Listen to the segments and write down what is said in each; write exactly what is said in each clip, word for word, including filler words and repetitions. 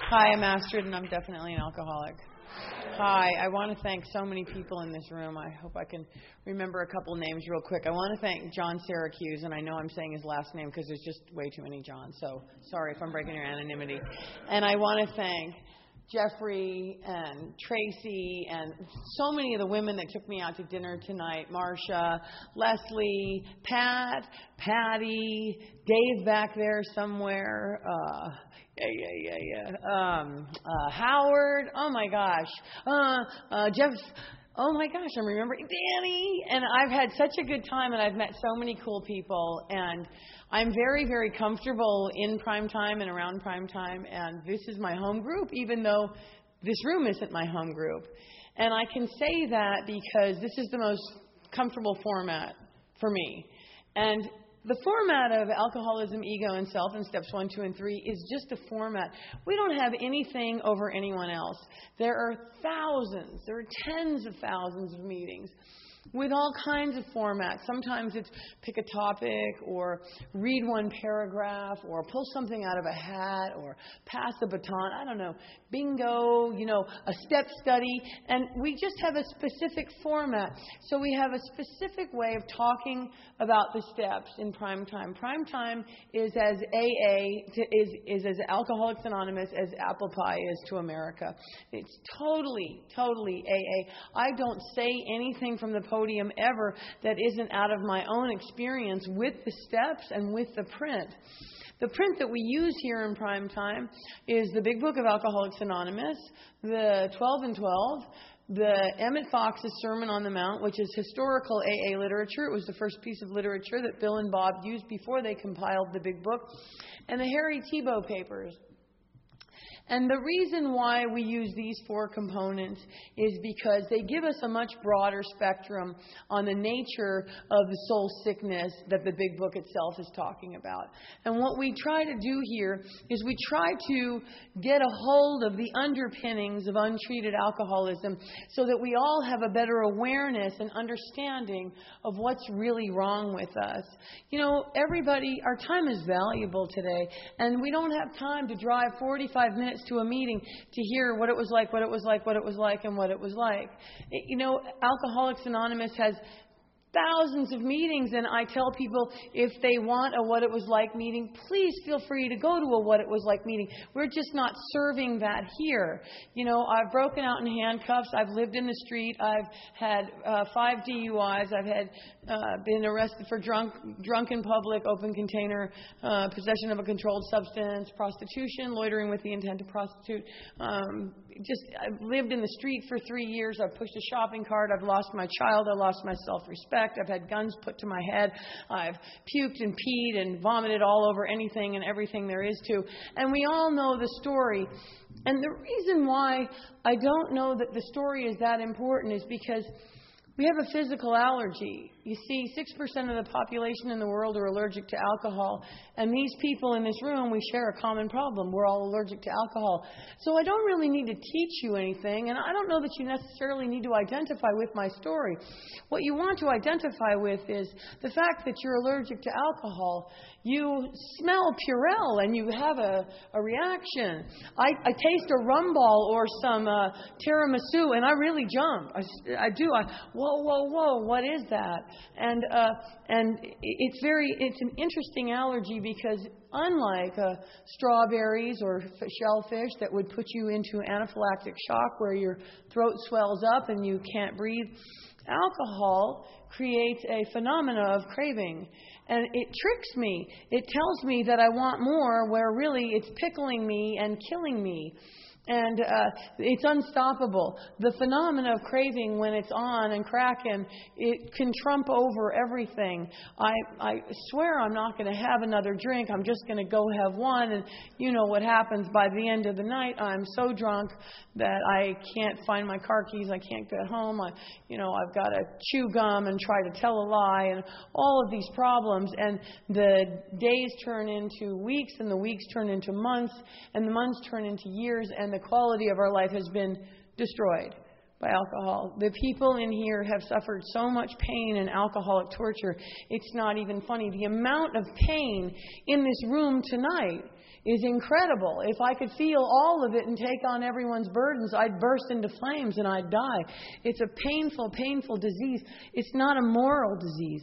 Hi, I'm Astrid, and I'm definitely an alcoholic. Hi, I want to thank so many people in this room. I hope I can remember a couple names real quick. I want to thank John Syracuse, and I know I'm saying his last name because there's just way too many Johns, so sorry if I'm breaking your anonymity. And I want to thank Jeffrey and Tracy and so many of the women that took me out to dinner tonight. Marsha, Leslie, Pat, Patty, Dave back there somewhere. Uh, yeah, yeah, yeah, yeah. Um, uh, Howard. Oh my gosh. Uh, uh, Jeff. Oh my gosh, I'm remembering Danny. And I've had such a good time, and I've met so many cool people. And I'm very, very comfortable in prime time and around prime time. And this is my home group, even though this room isn't my home group. And I can say that because this is the most comfortable format for me. And the format of alcoholism, ego, and self in steps one, two, and three is just a format. We don't have anything over anyone else. There are thousands, there are tens of thousands of meetings with all kinds of formats. Sometimes it's pick a topic or read one paragraph or pull something out of a hat or pass the baton. I don't know. Bingo, you know, a step study. And we just have a specific format. So we have a specific way of talking about the steps in prime time. Prime time is as A A, to, is, is as Alcoholics Anonymous as apple pie is to America. It's totally, totally A A. I don't say anything from the podium ever that isn't out of my own experience with the steps and with the print. The print that we use here in prime time is the Big Book of Alcoholics Anonymous, the twelve and twelve, the Emmett Fox's Sermon on the Mount, which is historical A A literature. It was the first piece of literature that Bill and Bob used before they compiled the Big Book, and the Harry Tiebout papers. And the reason why we use these four components is because they give us a much broader spectrum on the nature of the soul sickness that the Big Book itself is talking about. And what we try to do here is we try to get a hold of the underpinnings of untreated alcoholism so that we all have a better awareness and understanding of what's really wrong with us. You know, everybody, our time is valuable today, and we don't have time to drive forty-five minutes to a meeting to hear what it was like, what it was like, what it was like, and what it was like. You know, Alcoholics Anonymous has thousands of meetings, and I tell people if they want a what it was like meeting, please feel free to go to a what it was like meeting. We're just not serving that here. You know, I've broken out in handcuffs. I've lived in the street. I've had uh, five D U Is. I've had uh, been arrested for drunk, drunk in public, open container, uh, possession of a controlled substance, prostitution, loitering with the intent to prostitute. Um, just I've lived in the street for three years. I've pushed a shopping cart. I've lost my child. I lost my self-respect. I've had guns put to my head. I've puked and peed and vomited all over anything and everything there is to. And we all know the story. And the reason why I don't know that the story is that important is because we have a physical allergy. You see, six percent of the population in the world are allergic to alcohol. And these people in this room, we share a common problem. We're all allergic to alcohol. So I don't really need to teach you anything. And I don't know that you necessarily need to identify with my story. What you want to identify with is the fact that you're allergic to alcohol. You smell Purell and you have a, a reaction. I, I taste a rum ball or some uh, tiramisu and I really jump. I, I do. I, whoa, whoa, whoa, what is that? And uh, and it's very, it's an interesting allergy because unlike uh, strawberries or f- shellfish that would put you into anaphylactic shock where your throat swells up and you can't breathe, alcohol creates a phenomena of craving. And it tricks me. It tells me that I want more where really it's pickling me and killing me. And uh, it's unstoppable. The phenomena of craving, when it's on and cracking, it can trump over everything. I, I swear I'm not going to have another drink. I'm just going to go have one. And you know what happens by the end of the night. I'm so drunk that I can't find my car keys. I can't get home. I, you know, I've got to chew gum and try to tell a lie and all of these problems. And the days turn into weeks and the weeks turn into months and the months turn into years and the quality of our life has been destroyed. by alcohol. The people in here have suffered so much pain and alcoholic torture. It's not even funny. The amount of pain in this room tonight is incredible. If I could feel all of it and take on everyone's burdens, I'd burst into flames and I'd die. It's a painful, painful disease. It's not a moral disease.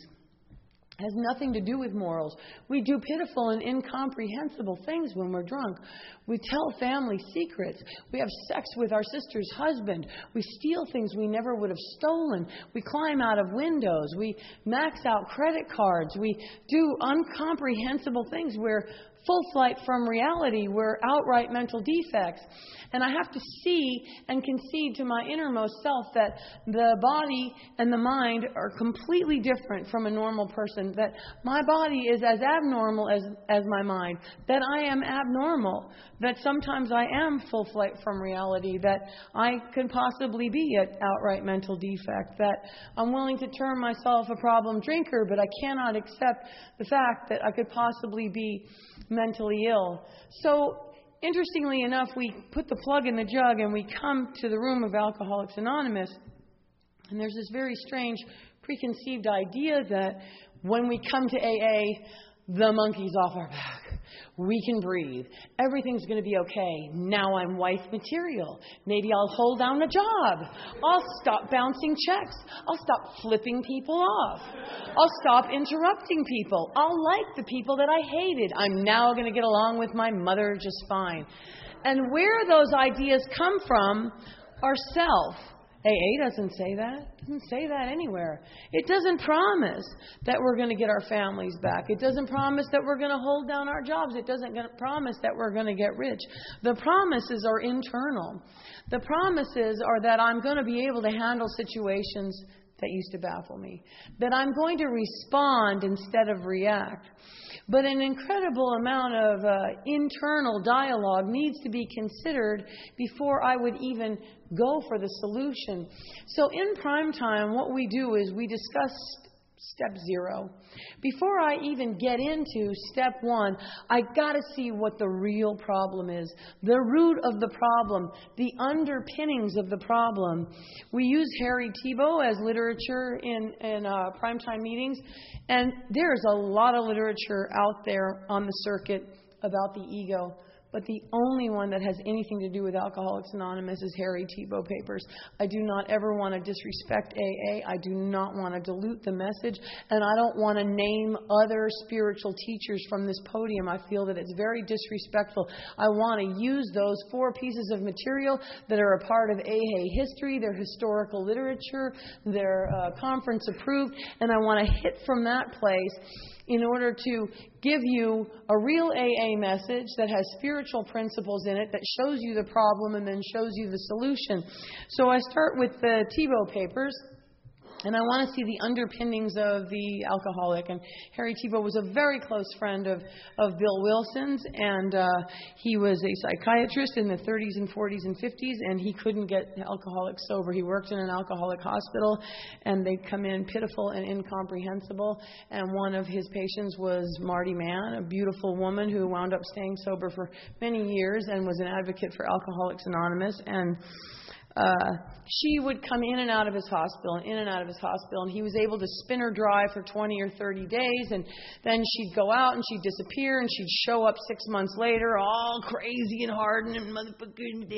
It has nothing to do with morals. We do pitiful and incomprehensible things when we're drunk. We tell family secrets. We have sex with our sister's husband. We steal things we never would have stolen. We climb out of windows. We max out credit cards. We do incomprehensible things. We're full flight from reality. We're outright mental defects. And I have to see and concede to my innermost self that the body and the mind are completely different from a normal person. That my body is as abnormal as, as my mind. That I am abnormal. That sometimes I am full flight from reality. That I could possibly be an outright mental defect. That I'm willing to term myself a problem drinker, but I cannot accept the fact that I could possibly be mentally ill. So, interestingly enough, we put the plug in the jug and we come to the room of Alcoholics Anonymous. And there's this very strange preconceived idea that when we come to A A, the monkey's off our back. We can breathe. Everything's going to be okay. Now I'm wife material. Maybe I'll hold down a job. I'll stop bouncing checks. I'll stop flipping people off. I'll stop interrupting people. I'll like the people that I hated. I'm now going to get along with my mother just fine. And where those ideas come from are self. A A doesn't say that. It doesn't say that anywhere. It doesn't promise that we're going to get our families back. It doesn't promise that we're going to hold down our jobs. It doesn't promise that we're going to get rich. The promises are internal. The promises are that I'm going to be able to handle situations that used to baffle me. That I'm going to respond instead of react. But an incredible amount of uh, internal dialogue needs to be considered before I would even go for the solution. So in prime time, what we do is we discuss step zero. Before I even get into step one, I got to see what the real problem is. The root of the problem, the underpinnings of the problem. We use Harry Tiebout as literature in, in uh, primetime meetings, and there's a lot of literature out there on the circuit about the ego. But the only one that has anything to do with Alcoholics Anonymous is Harry Tiebout papers. I do not ever want to disrespect A A. I do not want to dilute the message. And I don't want to name other spiritual teachers from this podium. I feel that it's very disrespectful. I want to use those four pieces of material that are a part of A A history, their historical literature, their uh, conference approved, and I want to hit from that place in order to give you a real A A message that has spiritual principles in it, that shows you the problem and then shows you the solution. So I start with the Tiebout papers. And I want to see the underpinnings of the alcoholic. And Harry Tiebout was a very close friend of, of Bill Wilson's. And uh, he was a psychiatrist in the thirties and forties and fifties. And he couldn't get alcoholics sober. He worked in an alcoholic hospital. And they'd come in pitiful and incomprehensible. And one of his patients was Marty Mann, a beautiful woman who wound up staying sober for many years and was an advocate for Alcoholics Anonymous. And Uh, she would come in and out of his hospital and in and out of his hospital, and he was able to spin her dry for twenty or thirty days, and then she'd go out and she'd disappear, and she'd show up six months later all crazy and hardened and motherfucking,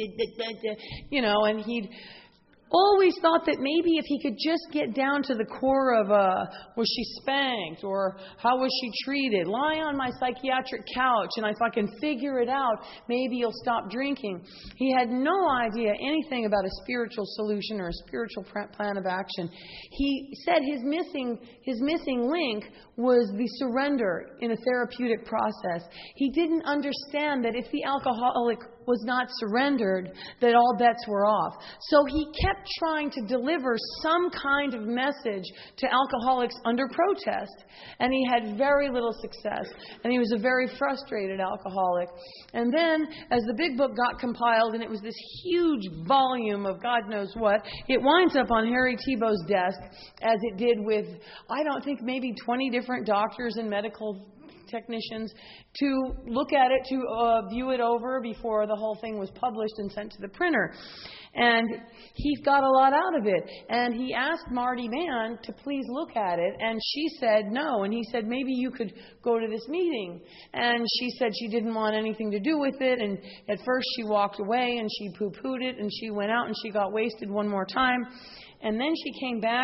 you know, and he'd always thought that maybe if he could just get down to the core of, uh, was she spanked or how was she treated? Lie on my psychiatric couch, and if I can figure it out, maybe he'll stop drinking. He had no idea anything about a spiritual solution or a spiritual plan of action. He said his missing, his missing link was the surrender in a therapeutic process. He didn't understand that if the alcoholic was not surrendered, that all bets were off. So he kept trying to deliver some kind of message to alcoholics under protest, and he had very little success, and he was a very frustrated alcoholic. And then, as the big book got compiled, and it was this huge volume of God knows what, it winds up on Harry Tiebout's desk, as it did with, I don't think, maybe twenty different doctors and medical technicians to look at it, to uh, view it over before the whole thing was published and sent to the printer. And he got a lot out of it. And he asked Marty Mann to please look at it. And she said no. And he said, maybe you could go to this meeting. And she said she didn't want anything to do with it. And at first she walked away and she poo-pooed it. And she went out and she got wasted one more time. And then she came back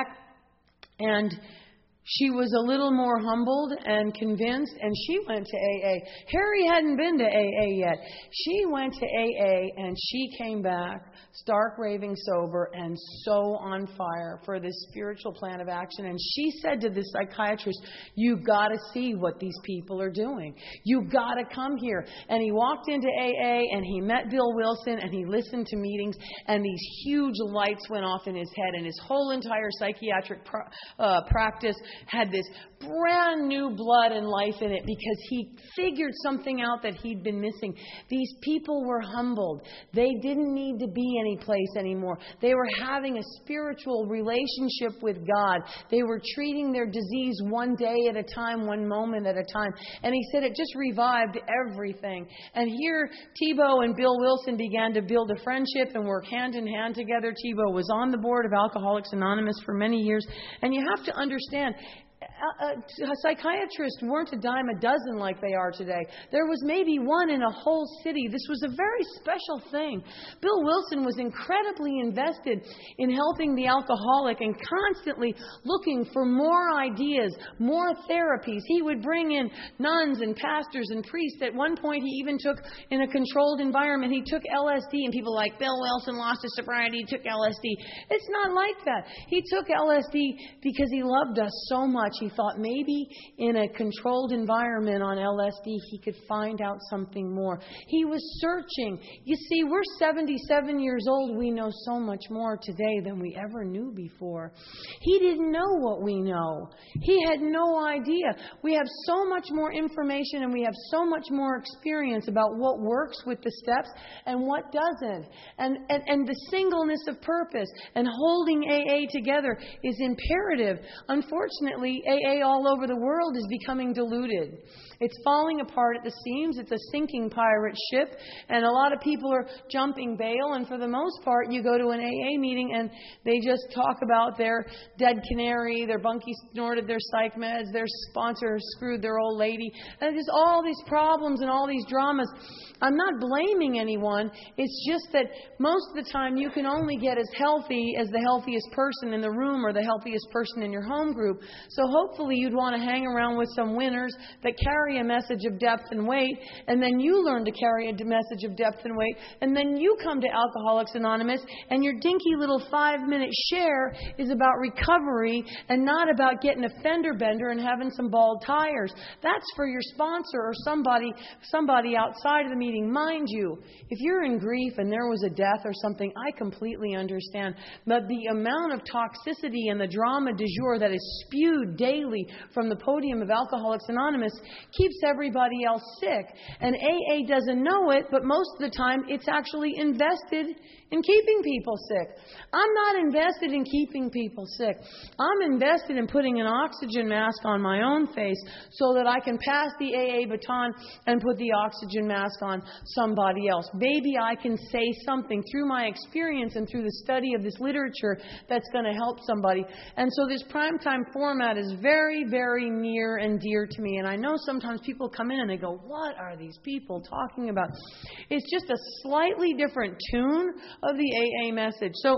and she was a little more humbled and convinced, and she went to A A. Harry hadn't been to A A yet. She went to A A, and she came back stark raving sober and so on fire for this spiritual plan of action. And she said to the psychiatrist, "You've got to see what these people are doing. You've got to come here." And he walked into A A, and he met Bill Wilson, and he listened to meetings, and these huge lights went off in his head, and his whole entire psychiatric pr- uh, practice had this brand new blood and life in it because he figured something out that he'd been missing. These people were humbled. They didn't need to be any place anymore. They were having a spiritual relationship with God. They were treating their disease one day at a time, one moment at a time. And he said it just revived everything. And here Thibault and Bill Wilson began to build a friendship and work hand in hand together. Thibault was on the board of Alcoholics Anonymous for many years. And you have to understand, Uh, uh, psychiatrists weren't a dime a dozen like they are today. There was maybe one in a whole city. This was a very special thing. Bill Wilson was incredibly invested in helping the alcoholic and constantly looking for more ideas, more therapies. He would bring in nuns and pastors and priests. At one point, he even took, in a controlled environment, he took L S D, and people like, Bill Wilson lost his sobriety, he took L S D. It's not like that. He took L S D because he loved us so much. He thought maybe in a controlled environment on L S D, he could find out something more. He was searching. You see, we're seventy-seven years old. We know so much more today than we ever knew before. He didn't know what we know. He had no idea. We have so much more information and we have so much more experience about what works with the steps and what doesn't. And, and, and the singleness of purpose and holding A A together is imperative. Unfortunately, A A all over the world is becoming diluted. It's falling apart at the seams. It's a sinking pirate ship. And a lot of people are jumping bail. And for the most part, you go to an A A meeting and they just talk about their dead canary, their bunkie snorted their psych meds, their sponsor screwed their old lady. And there's all these problems and all these dramas. I'm not blaming anyone. It's just that most of the time you can only get as healthy as the healthiest person in the room or the healthiest person in your home group. So hopefully you'd want to hang around with some winners that carry a message of depth and weight, and then you learn to carry a message of depth and weight, and then you come to Alcoholics Anonymous, and your dinky little five-minute share is about recovery and not about getting a fender bender and having some bald tires. That's for your sponsor or somebody, somebody outside of the meeting. Mind you, if you're in grief and there was a death or something, I completely understand. But the amount of toxicity and the drama du jour that is spewed daily from the podium of Alcoholics Anonymous keeps everybody else sick. And A A doesn't know it, but most of the time it's actually invested in keeping people sick. I'm not invested in keeping people sick. I'm invested in putting an oxygen mask on my own face so that I can pass the A A baton and put the oxygen mask on somebody else. Maybe I can say something through my experience and through the study of this literature that's going to help somebody. And so this primetime format is very, very near and dear to me. And I know sometimes people come in and they go, what are these people talking about? It's just a slightly different tune of the A A message. So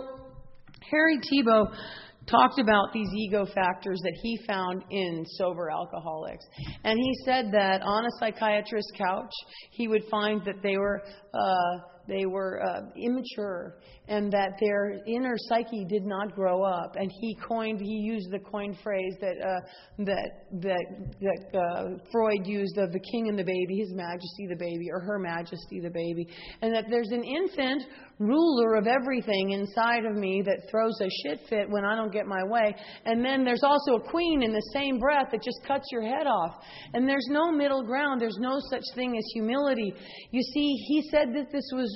Harry Thibault talked about these ego factors that he found in sober alcoholics. And he said that on a psychiatrist's couch, he would find that they were uh, they were uh, immature and that their inner psyche did not grow up. And he coined, he used the coined phrase that uh, that that that uh, Freud used of the king and the baby, His Majesty the baby, or Her Majesty the baby, and that there's an infant ruler of everything inside of me that throws a shit fit when I don't get my way. And then there's also a queen in the same breath that just cuts your head off. And there's no middle ground. There's no such thing as humility. You see, he said that this was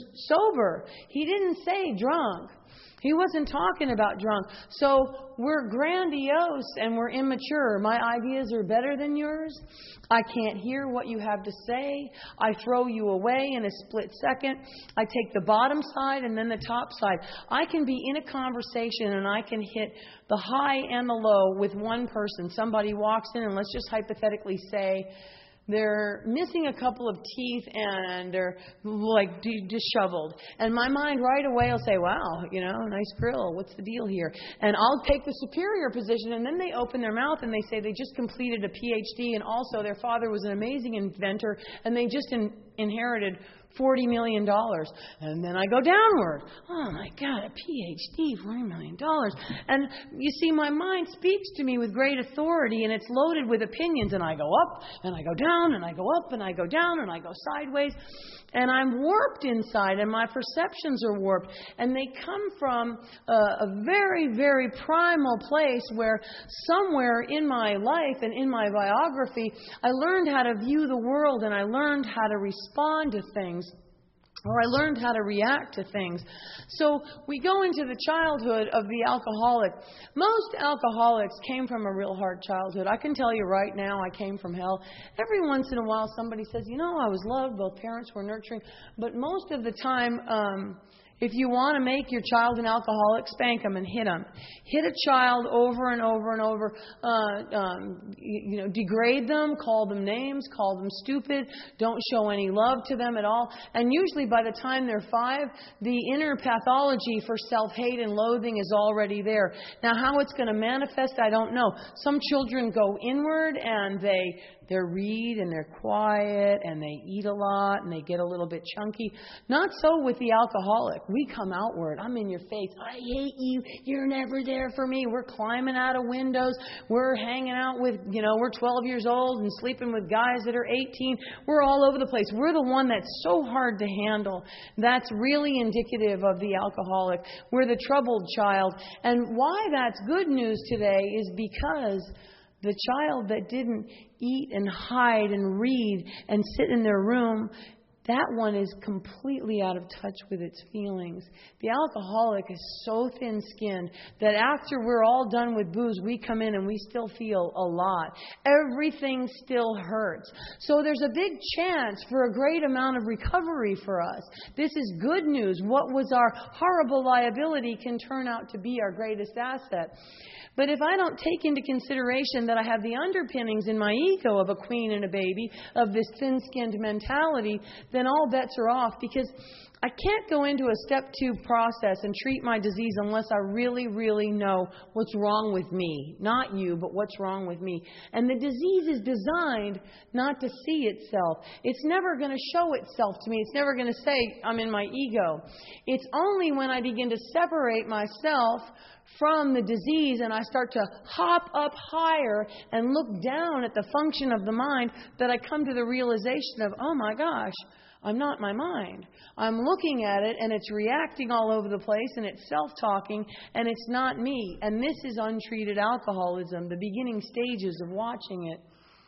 sober. He didn't say drunk. He wasn't talking about drunk. So we're grandiose and we're immature. My ideas are better than yours. I can't hear what you have to say. I throw you away in a split second. I take the bottom side and then the top side. I can be in a conversation and I can hit the high and the low with one person. Somebody walks in and let's just hypothetically say they're missing a couple of teeth and they're like d- disheveled. And my mind right away will say, wow, you know, nice grill. What's the deal here? And I'll take the superior position. And then they open their mouth and they say they just completed a P H D and also their father was an amazing inventor and they just in- inherited forty million dollars. And then I go downward. Oh, my God, a P H D, forty million dollars. And you see, my mind speaks to me with great authority, and it's loaded with opinions. And I go up, and I go down, and I go up, and I go down, and I go sideways. And I'm warped inside, and my perceptions are warped. And they come from a, a very, very primal place where somewhere in my life and in my biography, I learned how to view the world, and I learned how to respond to things. Or I learned how to react to things. So we go into the childhood of the alcoholic. Most alcoholics came from a real hard childhood. I can tell you right now, I came from hell. Every once in a while, somebody says, you know, I was loved. Both parents were nurturing. But most of the time, um, if you want to make your child an alcoholic, spank them and hit them. Hit a child over and over and over. Uh, um, you, you know, degrade them, call them names, call them stupid. Don't show any love to them at all. And usually by the time they're five, the inner pathology for self-hate and loathing is already there. Now, how it's going to manifest, I don't know. Some children go inward and they they read and they're quiet and they eat a lot and they get a little bit chunky. Not so with the alcoholic. We come outward. I'm in your face. I hate you. You're never there for me. We're climbing out of windows. We're hanging out with, you know, we're twelve years old and sleeping with guys that are eighteen. We're all over the place. We're the one that's so hard to handle. That's really indicative of the alcoholic. We're the troubled child. And why that's good news today is because the child that didn't eat and hide and read and sit in their room, that one is completely out of touch with its feelings. The alcoholic is so thin-skinned that after we're all done with booze, we come in and we still feel a lot. Everything still hurts. So there's a big chance for a great amount of recovery for us. This is good news. What was our horrible liability can turn out to be our greatest asset. But if I don't take into consideration that I have the underpinnings in my ego of a queen and a baby, of this thin-skinned mentality, then all bets are off, because I can't go into a step two process and treat my disease unless I really, really know what's wrong with me. Not you, but what's wrong with me. And the disease is designed not to see itself. It's never going to show itself to me. It's never going to say, I'm in my ego. It's only when I begin to separate myself from the disease and I start to hop up higher and look down at the function of the mind that I come to the realization of, oh my gosh, I'm not my mind. I'm looking at it and it's reacting all over the place and it's self-talking and it's not me. And this is untreated alcoholism, the beginning stages of watching it.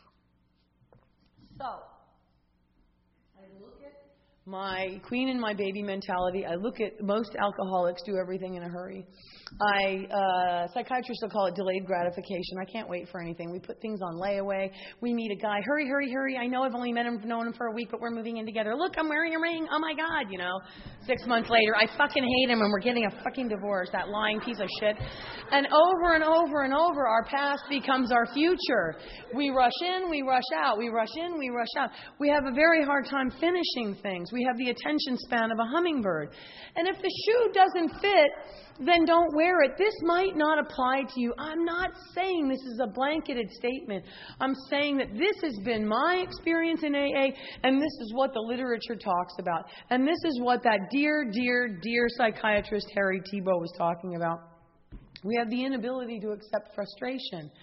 So, I look at my queen and my baby mentality. I look at most alcoholics do everything in a hurry. I, uh, psychiatrists will call it delayed gratification. I can't wait for anything. We put things on layaway. We meet a guy. Hurry, hurry, hurry. I know I've only met him, known him for a week, but we're moving in together. Look, I'm wearing a ring. Oh, my God, you know. Six months later, I fucking hate him and we're getting a fucking divorce, that lying piece of shit. And over and over and over, our past becomes our future. We rush in, we rush out. We rush in, we rush out. We have a very hard time finishing things. We have the attention span of a hummingbird. And if the shoe doesn't fit, then don't wear it. This might not apply to you. I'm not saying this is a blanketed statement. I'm saying that this has been my experience in A A, and this is what the literature talks about. And this is what that dear, dear, dear psychiatrist Harry Tiebout was talking about. We have the inability to accept frustration.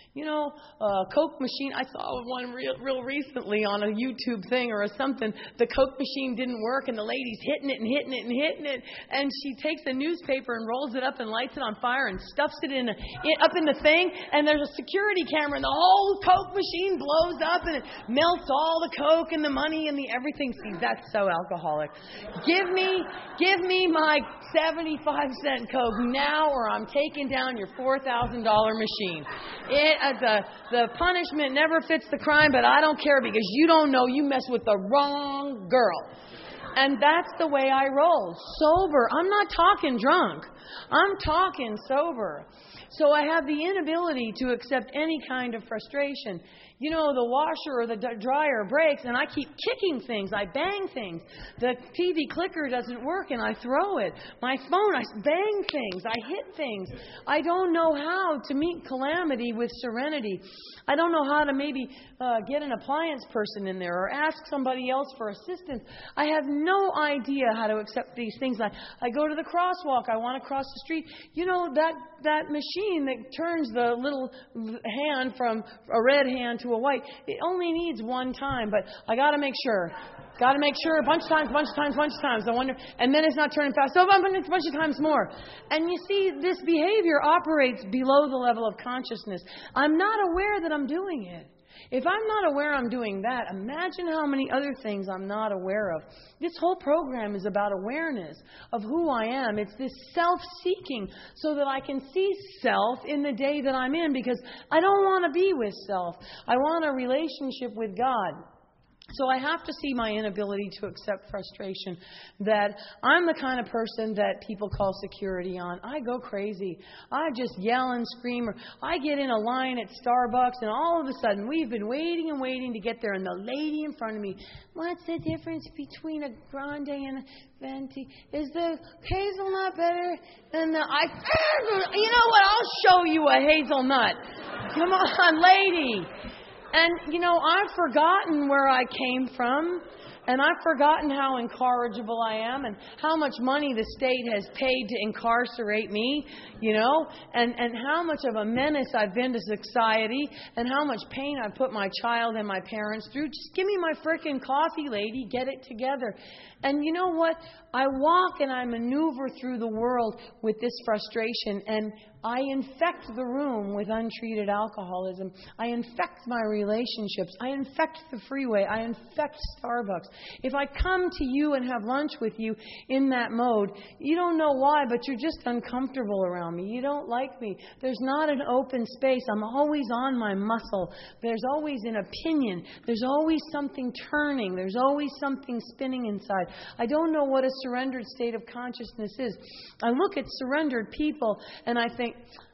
You know, uh, Coke machine. I saw one real, real recently on a YouTube thing or something. The Coke machine didn't work, and the lady's hitting it and hitting it and hitting it. And she takes a newspaper and rolls it up and lights it on fire and stuffs it in, a, in up in the thing. And there's a security camera, and the whole Coke machine blows up, and it melts all the Coke and the money and the everything. See, that's so alcoholic. Give me, give me my seventy-five cent Coke now, or I'm taking down your four thousand dollar machine. It. Uh, the, the punishment never fits the crime, but I don't care because you don't know you mess with the wrong girl. And that's the way I roll. Sober. I'm not talking drunk. I'm talking sober. So I have the inability to accept any kind of frustration. You know, the washer or the dryer breaks and I keep kicking things. I bang things. The T V clicker doesn't work and I throw it. My phone, I bang things. I hit things. I don't know how to meet calamity with serenity. I don't know how to maybe uh, get an appliance person in there or ask somebody else for assistance. I have no idea how to accept these things. I, I go to the crosswalk. I want to cross the street. You know, that, that machine that turns the little hand from a red hand to a white, it only needs one time, but I got to make sure. Got to make sure a bunch of times, bunch of times, bunch of times. I wonder, and then it's not turning fast. So a bunch of times more. And you see, this behavior operates below the level of consciousness. I'm not aware that I'm doing it. If I'm not aware I'm doing that, imagine how many other things I'm not aware of. This whole program is about awareness of who I am. It's this self-seeking so that I can see self in the day that I'm in, because I don't want to be with self. I want a relationship with God. So I have to see my inability to accept frustration, that I'm the kind of person that people call security on. I go crazy. I just yell and scream. Or I get in a line at Starbucks and all of a sudden we've been waiting and waiting to get there, and the lady in front of me, what's the difference between a grande and a venti? Is the hazelnut better than the... I, you know what? I'll show you a hazelnut. Come on, lady. And, you know, I've forgotten where I came from, and I've forgotten how incorrigible I am and how much money the state has paid to incarcerate me, you know, and, and how much of a menace I've been to society and how much pain I've put my child and my parents through. Just give me my frickin' coffee, lady. Get it together. And you know what? I walk and I maneuver through the world with this frustration, and I infect the room with untreated alcoholism. I infect my relationships. I infect the freeway. I infect Starbucks. If I come to you and have lunch with you in that mode, you don't know why, but you're just uncomfortable around me. You don't like me. There's not an open space. I'm always on my muscle. There's always an opinion. There's always something turning. There's always something spinning inside. I don't know what a surrendered state of consciousness is. I look at surrendered people and I think,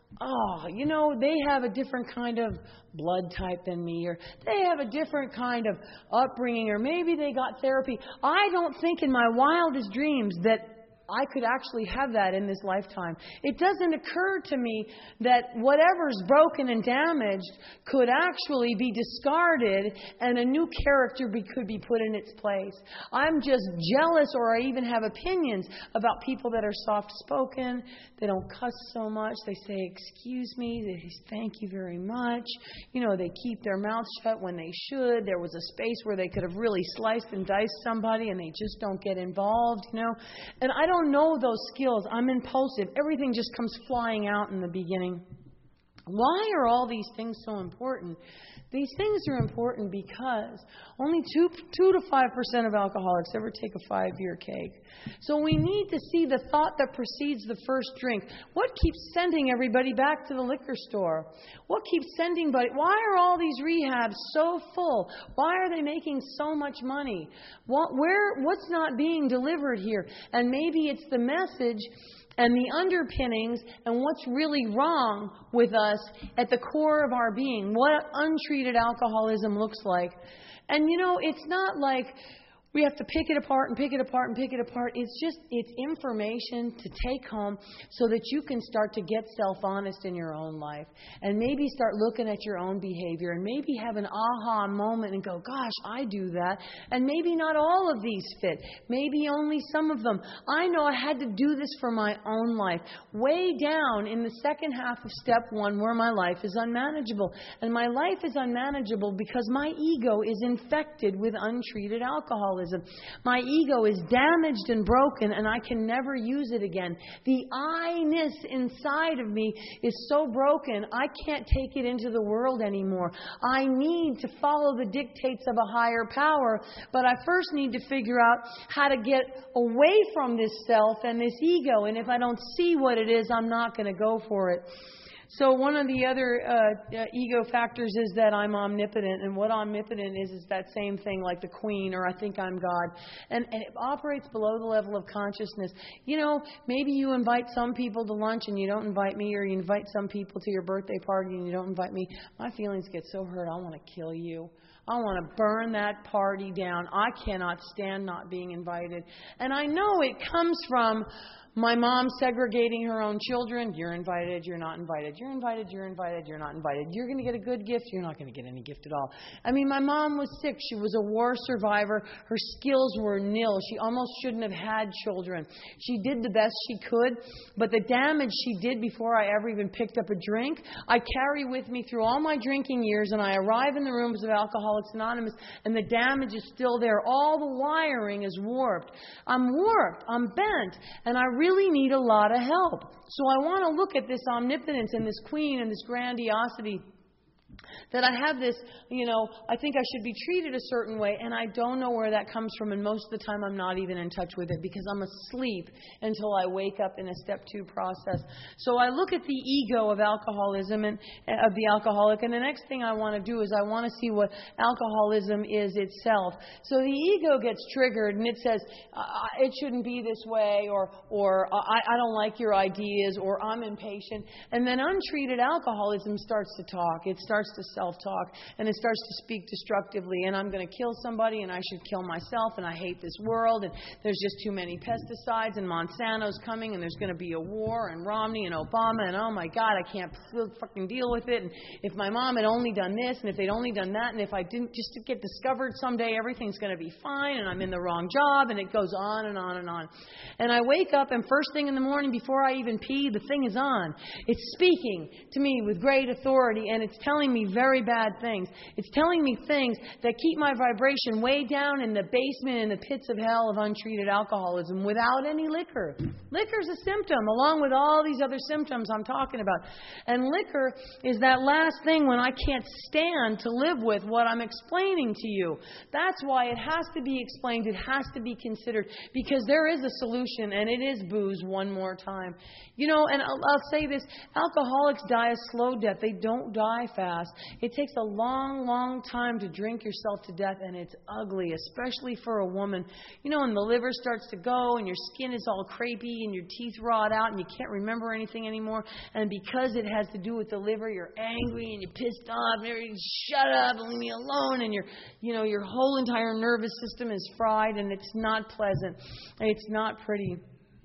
oh, you know, they have a different kind of blood type than me, or they have a different kind of upbringing, or maybe they got therapy. I don't think in my wildest dreams that I could actually have that in this lifetime. It doesn't occur to me that whatever's broken and damaged could actually be discarded and a new character be, could be put in its place. I'm just jealous, or I even have opinions about people that are soft-spoken. They don't cuss so much. They say, excuse me. They say, thank you very much. You know, they keep their mouths shut when they should. There was a space where they could have really sliced and diced somebody, and they just don't get involved, you know. And I don't know those skills. I'm impulsive. Everything just comes flying out in the beginning. Why are all these things so important? These things are important because only two, two to five percent of alcoholics ever take a five-year cake. So we need to see the thought that precedes the first drink. What keeps sending everybody back to the liquor store? What keeps sending, but why are all these rehabs so full? Why are they making so much money? What, where, what's not being delivered here? And maybe it's the message and the underpinnings and what's really wrong with us at the core of our being, what untreated alcoholism looks like. And, you know, it's not like We have to pick it apart and pick it apart and pick it apart. It's just, it's information to take home so that you can start to get self-honest in your own life and maybe start looking at your own behavior and maybe have an aha moment and go, gosh, I do that. And maybe not all of these fit. Maybe only some of them. I know I had to do this for my own life. Way down in the second half of step one where my life is unmanageable. And my life is unmanageable because my ego is infected with untreated alcoholism. My ego is damaged and broken, and I can never use it again. The I-ness inside of me is so broken, I can't take it into the world anymore. I need to follow the dictates of a higher power, but I first need to figure out how to get away from this self and this ego, and if I don't see what it is, I'm not going to go for it. So one of the other uh, uh, ego factors is that I'm omnipotent. And what omnipotent is, is that same thing like the Queen or I think I'm God. And, and it operates below the level of consciousness. You know, maybe you invite some people to lunch and you don't invite me, or you invite some people to your birthday party and you don't invite me. My feelings get so hurt, I want to kill you. I want to burn that party down. I cannot stand not being invited. And I know it comes from my mom segregating her own children. You're invited, you're not invited. You're invited, you're invited, you're not invited. You're going to get a good gift, you're not going to get any gift at all. I mean, my mom was sick. She was a war survivor. Her skills were nil. She almost shouldn't have had children. She did the best she could, but the damage she did before I ever even picked up a drink, I carry with me through all my drinking years, and I arrive in the rooms of Alcoholics Anonymous, and the damage is still there. All the wiring is warped. I'm warped. I'm bent. And I really really need a lot of help. So I want to look at this omnipotence and this Queen and this grandiosity. That I have this, you know, I think I should be treated a certain way, and I don't know where that comes from, and most of the time I'm not even in touch with it because I'm asleep until I wake up in a step two process. So I look at the ego of alcoholism and of the alcoholic, and the next thing I want to do is I want to see what alcoholism is itself. So the ego gets triggered, and it says, it shouldn't be this way, or, or I, I don't like your ideas, or I'm impatient. And then untreated alcoholism starts to talk. It starts to self-talk, and it starts to speak destructively, and I'm going to kill somebody, and I should kill myself, and I hate this world, and there's just too many pesticides, and Monsanto's coming, and there's going to be a war, and Romney and Obama, and oh my God, I can't fucking deal with it, and if my mom had only done this, and if they'd only done that, and if I didn't just get discovered someday, everything's going to be fine, and I'm in the wrong job, and it goes on and on and on. And I wake up, and first thing in the morning, before I even pee, the thing is on. It's speaking to me with great authority, and it's telling me very bad things. It's telling me things that keep my vibration way down in the basement, in the pits of hell of untreated alcoholism without any liquor. Liquor's a symptom, along with all these other symptoms I'm talking about. And liquor is that last thing when I can't stand to live with what I'm explaining to you. That's why it has to be explained. It has to be considered, because there is a solution, and it is booze one more time. You know, and I'll, I'll say this, alcoholics die a slow death. They don't die fast. It takes a long, long time to drink yourself to death, and it's ugly, especially for a woman. You know, and the liver starts to go, and your skin is all crepey, and your teeth rot out, and you can't remember anything anymore. And because it has to do with the liver, you're angry, and you're pissed off, and you're shut up, and leave me alone, and your, you know, your whole entire nervous system is fried, and it's not pleasant. It's not pretty.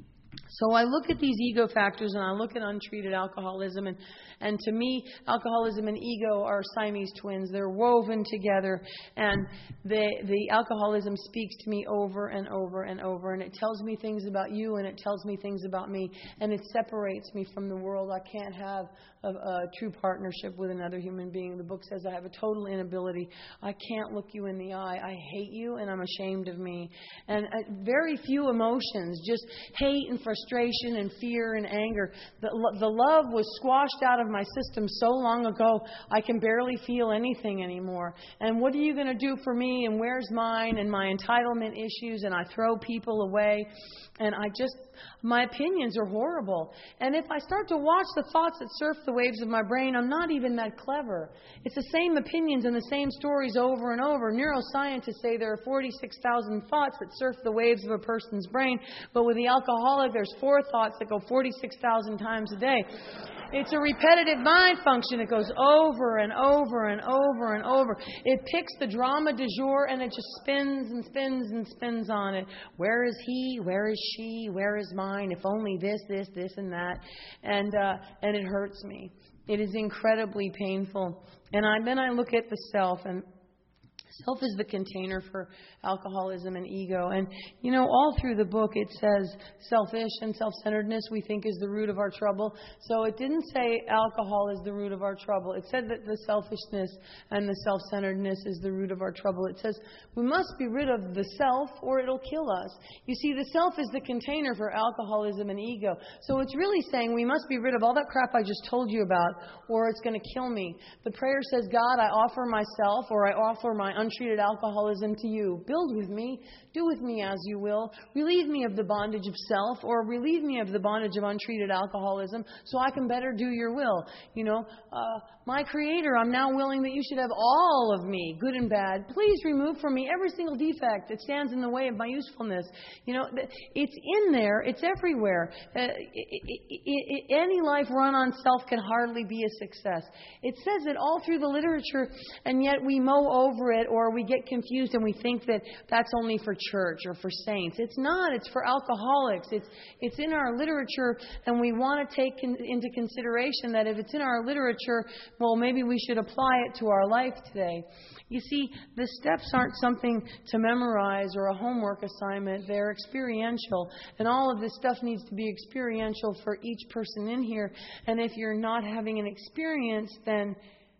So I look at these ego factors, and I look at untreated alcoholism, and, and to me, alcoholism and ego are Siamese twins. They're woven together, and the, the alcoholism speaks to me over and over and over, and it tells me things about you, and it tells me things about me, and it separates me from the world. I can't have a, a true partnership with another human being. The book says I have a total inability. I can't look you in the eye. I hate you, and I'm ashamed of me. And uh, very few emotions, just hate and frustration and fear and anger. The, the love was squashed out of my system so long ago, I can barely feel anything anymore. And what are you going to do for me? And where's mine? And my entitlement issues. And I throw people away. And I just, my opinions are horrible. And if I start to watch the thoughts that surf the waves of my brain, I'm not even that clever. It's the same opinions and the same stories over and over. Neuroscientists say there are forty-six thousand thoughts that surf the waves of a person's brain. But with the alcoholic, there's four thoughts that go forty-six thousand times a day. It's a repetitive mind function. It goes over and over and over and over. It picks the drama du jour and it just spins and spins and spins on it. Where is he? Where is she? Where is mine? If only this, this, this, and that. And uh, and it hurts me. It is incredibly painful. And I, then I look at the self, and self is the container for alcoholism and ego. And, you know, all through the book it says selfish and self-centeredness we think is the root of our trouble. So it didn't say alcohol is the root of our trouble. It said that the selfishness and the self-centeredness is the root of our trouble. It says we must be rid of the self or it'll kill us. You see, the self is the container for alcoholism and ego. So it's really saying we must be rid of all that crap I just told you about or it's going to kill me. The prayer says, God, I offer myself or I offer my untreated alcoholism to you. Build with me. Do with me as you will. Relieve me of the bondage of self or relieve me of the bondage of untreated alcoholism so I can better do your will. You know, uh, my Creator, I'm now willing that you should have all of me, good and bad. Please remove from me every single defect that stands in the way of my usefulness. You know, it's in there. It's everywhere. Uh, it, it, it, it, any life run on self can hardly be a success. It says it all through the literature, and yet we mow over it or we get confused and we think that that's only for church or for saints. It's not. It's for alcoholics. It's it's in our literature, and we want to take in, into consideration that if it's in our literature, well, maybe we should apply it to our life today. You see, the steps aren't something to memorize or a homework assignment. They're experiential, and all of this stuff needs to be experiential for each person in here. And if you're not having an experience, then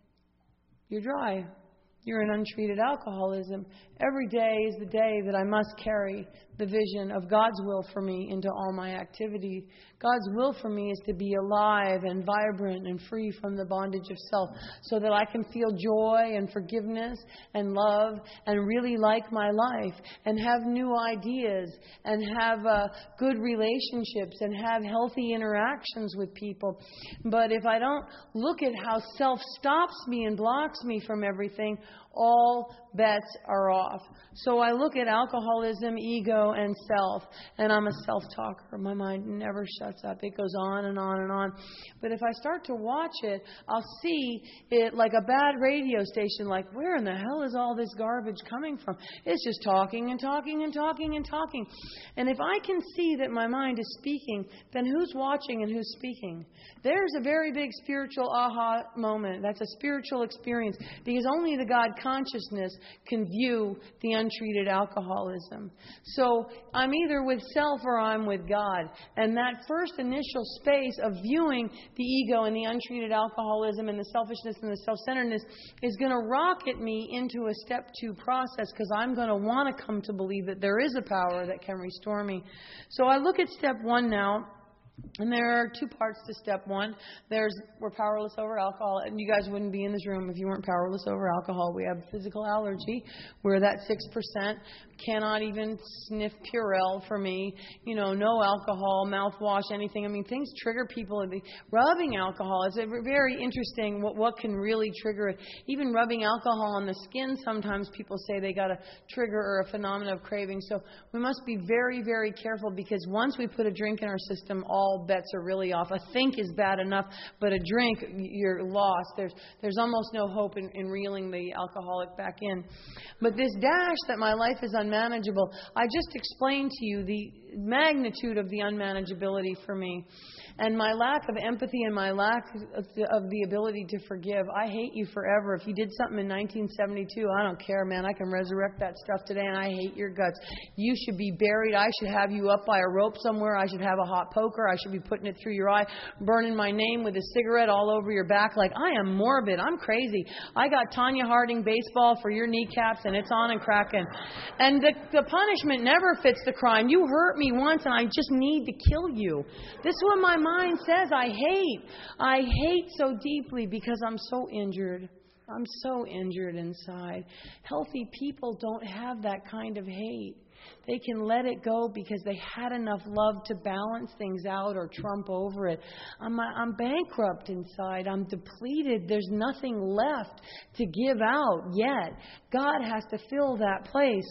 you're dry. You're in untreated alcoholism. Every day is the day that I must carry the vision of God's will for me into all my activity. God's will for me is to be alive and vibrant and free from the bondage of self so that I can feel joy and forgiveness and love and really like my life and have new ideas and have uh, good relationships and have healthy interactions with people. But if I don't look at how self stops me and blocks me from everything, all bets are off. So I look at alcoholism, ego, and self, and I'm a self-talker. My mind never shuts up. It goes on and on and on. But if I start to watch it, I'll see it like a bad radio station, like, where in the hell is all this garbage coming from? It's just talking and talking and talking and talking. And if I can see that my mind is speaking, then who's watching and who's speaking? There's a very big spiritual aha moment. That's a spiritual experience, because only the God consciousness can view the untreated alcoholism. So I'm either with self or I'm with God. And that first initial space of viewing the ego and the untreated alcoholism and the selfishness and the self-centeredness is going to rocket me into a step two process, because I'm going to want to come to believe that there is a power that can restore me. So I look at step one now. And there are two parts to step one. There's we're powerless over alcohol. And you guys wouldn't be in this room if you weren't powerless over alcohol. We have physical allergy. We're that six percent. Cannot even sniff Purell for me. You know, no alcohol, mouthwash, anything. I mean, things trigger people. Rubbing alcohol is very interesting what, what can really trigger it. Even rubbing alcohol on the skin, sometimes people say they got a trigger or a phenomenon of craving. So we must be very, very careful, because once we put a drink in our system, all bets are really off. A think is bad enough, but a drink, you're lost. There's there's almost no hope in, in reeling the alcoholic back in. But this dash that my life is unmanageable, I just explained to you the magnitude of the unmanageability for me. And my lack of empathy and my lack of the, of the ability to forgive. I hate you forever. If you did something in nineteen seventy-two, I don't care, man. I can resurrect that stuff today, and I hate your guts. You should be buried. I should have you up by a rope somewhere. I should have a hot poker. I should be putting it through your eye, burning my name with a cigarette all over your back. Like, I am morbid. I'm crazy. I got Tanya Harding baseball for your kneecaps, and it's on and cracking. And the, the punishment never fits the crime. You hurt me once, and I just need to kill you. This is what my mind says. I hate. I hate so deeply because I'm so injured. I'm so injured inside. Healthy people don't have that kind of hate. They can let it go because they had enough love to balance things out or trump over it. I'm, I'm bankrupt inside. I'm depleted. There's nothing left to give out yet. God has to fill that place.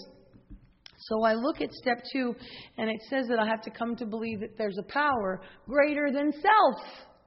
So I look at step two, and it says that I have to come to believe that there's a power greater than self.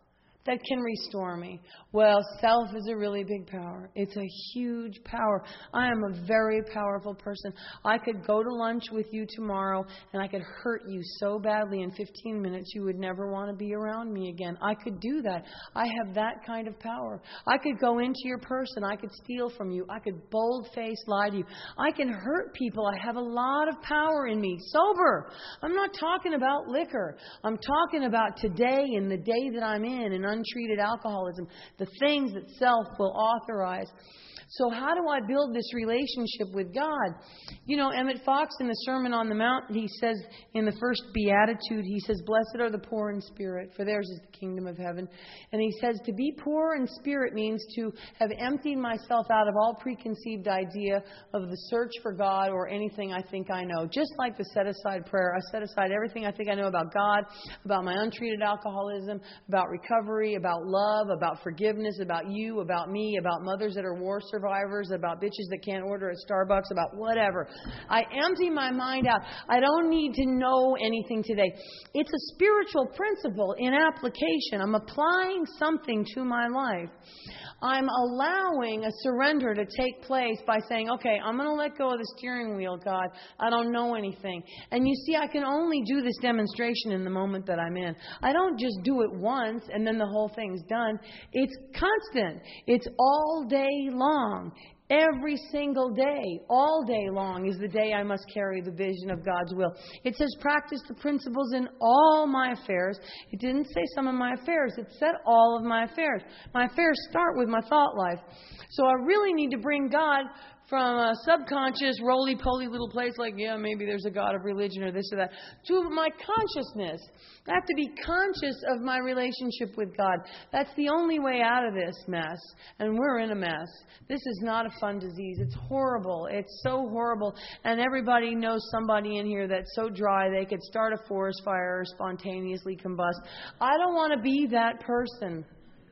that can restore me. Well, self is a really big power. It's a huge power. I am a very powerful person. I could go to lunch with you tomorrow and I could hurt you so badly in fifteen minutes you would never want to be around me again. I could do that. I have that kind of power. I could go into your purse and I could steal from you. I could bold-faced lie to you. I can hurt people. I have a lot of power in me. Sober. I'm not talking about liquor. I'm talking about today and the day that I'm in, in untreated alcoholism, the things that self will authorize. So how do I build this relationship with God? You know, Emmett Fox in the Sermon on the Mount, he says in the first beatitude, he says, "Blessed are the poor in spirit, for theirs is the kingdom of heaven." And he says to be poor in spirit means to have emptied myself out of all preconceived idea of the search for God or anything I think I know. Just like the set-aside prayer, I set aside everything I think I know about God, about my untreated alcoholism, about recovery, about love, about forgiveness, about you, about me, about mothers that are war survivors, survivors, about bitches that can't order at Starbucks, about whatever. I empty my mind out. I don't need to know anything today. It's a spiritual principle in application. I'm applying something to my life. I'm allowing a surrender to take place by saying, okay, I'm going to let go of the steering wheel, God. I don't know anything. And you see, I can only do this demonstration in the moment that I'm in. I don't just do it once and then the whole thing's done. It's constant. It's all day long. Every single day, all day long is the day I must carry the vision of God's will. It says practice the principles in all my affairs. It didn't say some of my affairs. It said all of my affairs. My affairs start with my thought life. So I really need to bring God from a subconscious, roly-poly little place like, yeah, maybe there's a God of religion or this or that, to my consciousness. I have to be conscious of my relationship with God. That's the only way out of this mess. And we're in a mess. This is not a fun disease. It's horrible. It's so horrible. And everybody knows somebody in here that's so dry they could start a forest fire or spontaneously combust. I don't want to be that person.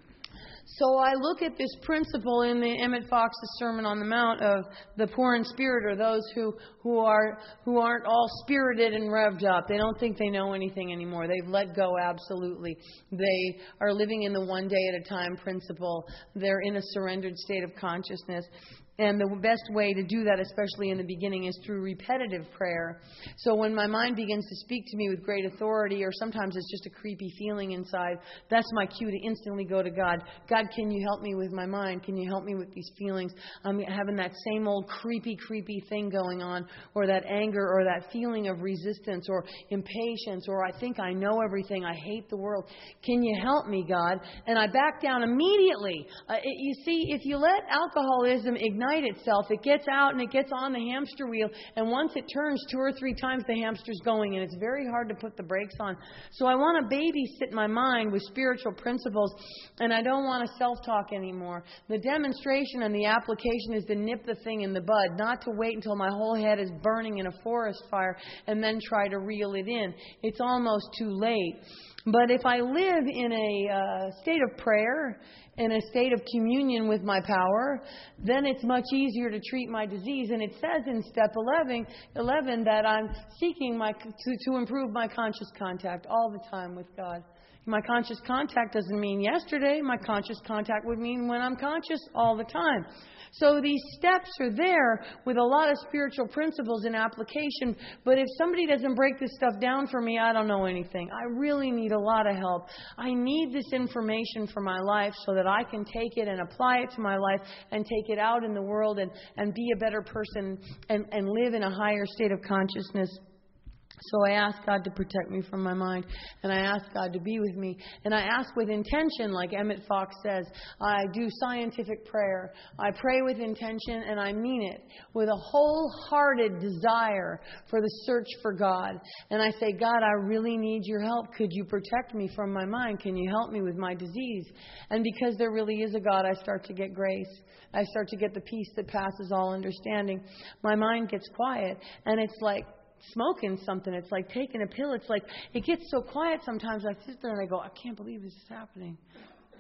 So I look at this principle in the Emmett Fox's Sermon on the Mount of the poor in spirit, or those who, who are who aren't all spirited and revved up. They don't think they know anything anymore. They've let go absolutely. They are living in the one day at a time principle. They're in a surrendered state of consciousness. And the best way to do that, especially in the beginning, is through repetitive prayer. So when my mind begins to speak to me with great authority, or sometimes it's just a creepy feeling inside, that's my cue to instantly go to God. God, can you help me with my mind? Can you help me with these feelings? I'm having that same old creepy, creepy thing going on, or that anger, or that feeling of resistance, or impatience, or I think I know everything. I hate the world. Can you help me, God? And I back down immediately. Uh, it, you see, if you let alcoholism ignite itself, it gets out and it gets on the hamster wheel, and once it turns two or three times, the hamster's going, and it's very hard to put the brakes on. So I want to babysit my mind with spiritual principles, and I don't want to self-talk anymore. The demonstration and the application is to nip the thing in the bud, not to wait until my whole head is burning in a forest fire and then try to reel it in. It's almost too late. But if I live in a uh, state of prayer, in a state of communion with my power, then it's much easier to treat my disease. And it says in step eleven, eleven that I'm seeking my to, to improve my conscious contact all the time with God. My conscious contact doesn't mean yesterday. My conscious contact would mean when I'm conscious all the time. So these steps are there with a lot of spiritual principles in application. But if somebody doesn't break this stuff down for me, I don't know anything. I really need a lot of help. I need this information for my life so that I can take it and apply it to my life and take it out in the world and, and be a better person and, and live in a higher state of consciousness. So I ask God to protect me from my mind, and I ask God to be with me, and I ask with intention, like Emmett Fox says. I do scientific prayer. I pray with intention, and I mean it, with a wholehearted desire for the search for God. And I say, God, I really need your help. Could you protect me from my mind? Can you help me with my disease? And because there really is a God, I start to get grace. I start to get the peace that passes all understanding. My mind gets quiet, and it's like smoking something. It's like taking a pill. It's like it gets so quiet sometimes I sit there and I go, I can't believe this is happening.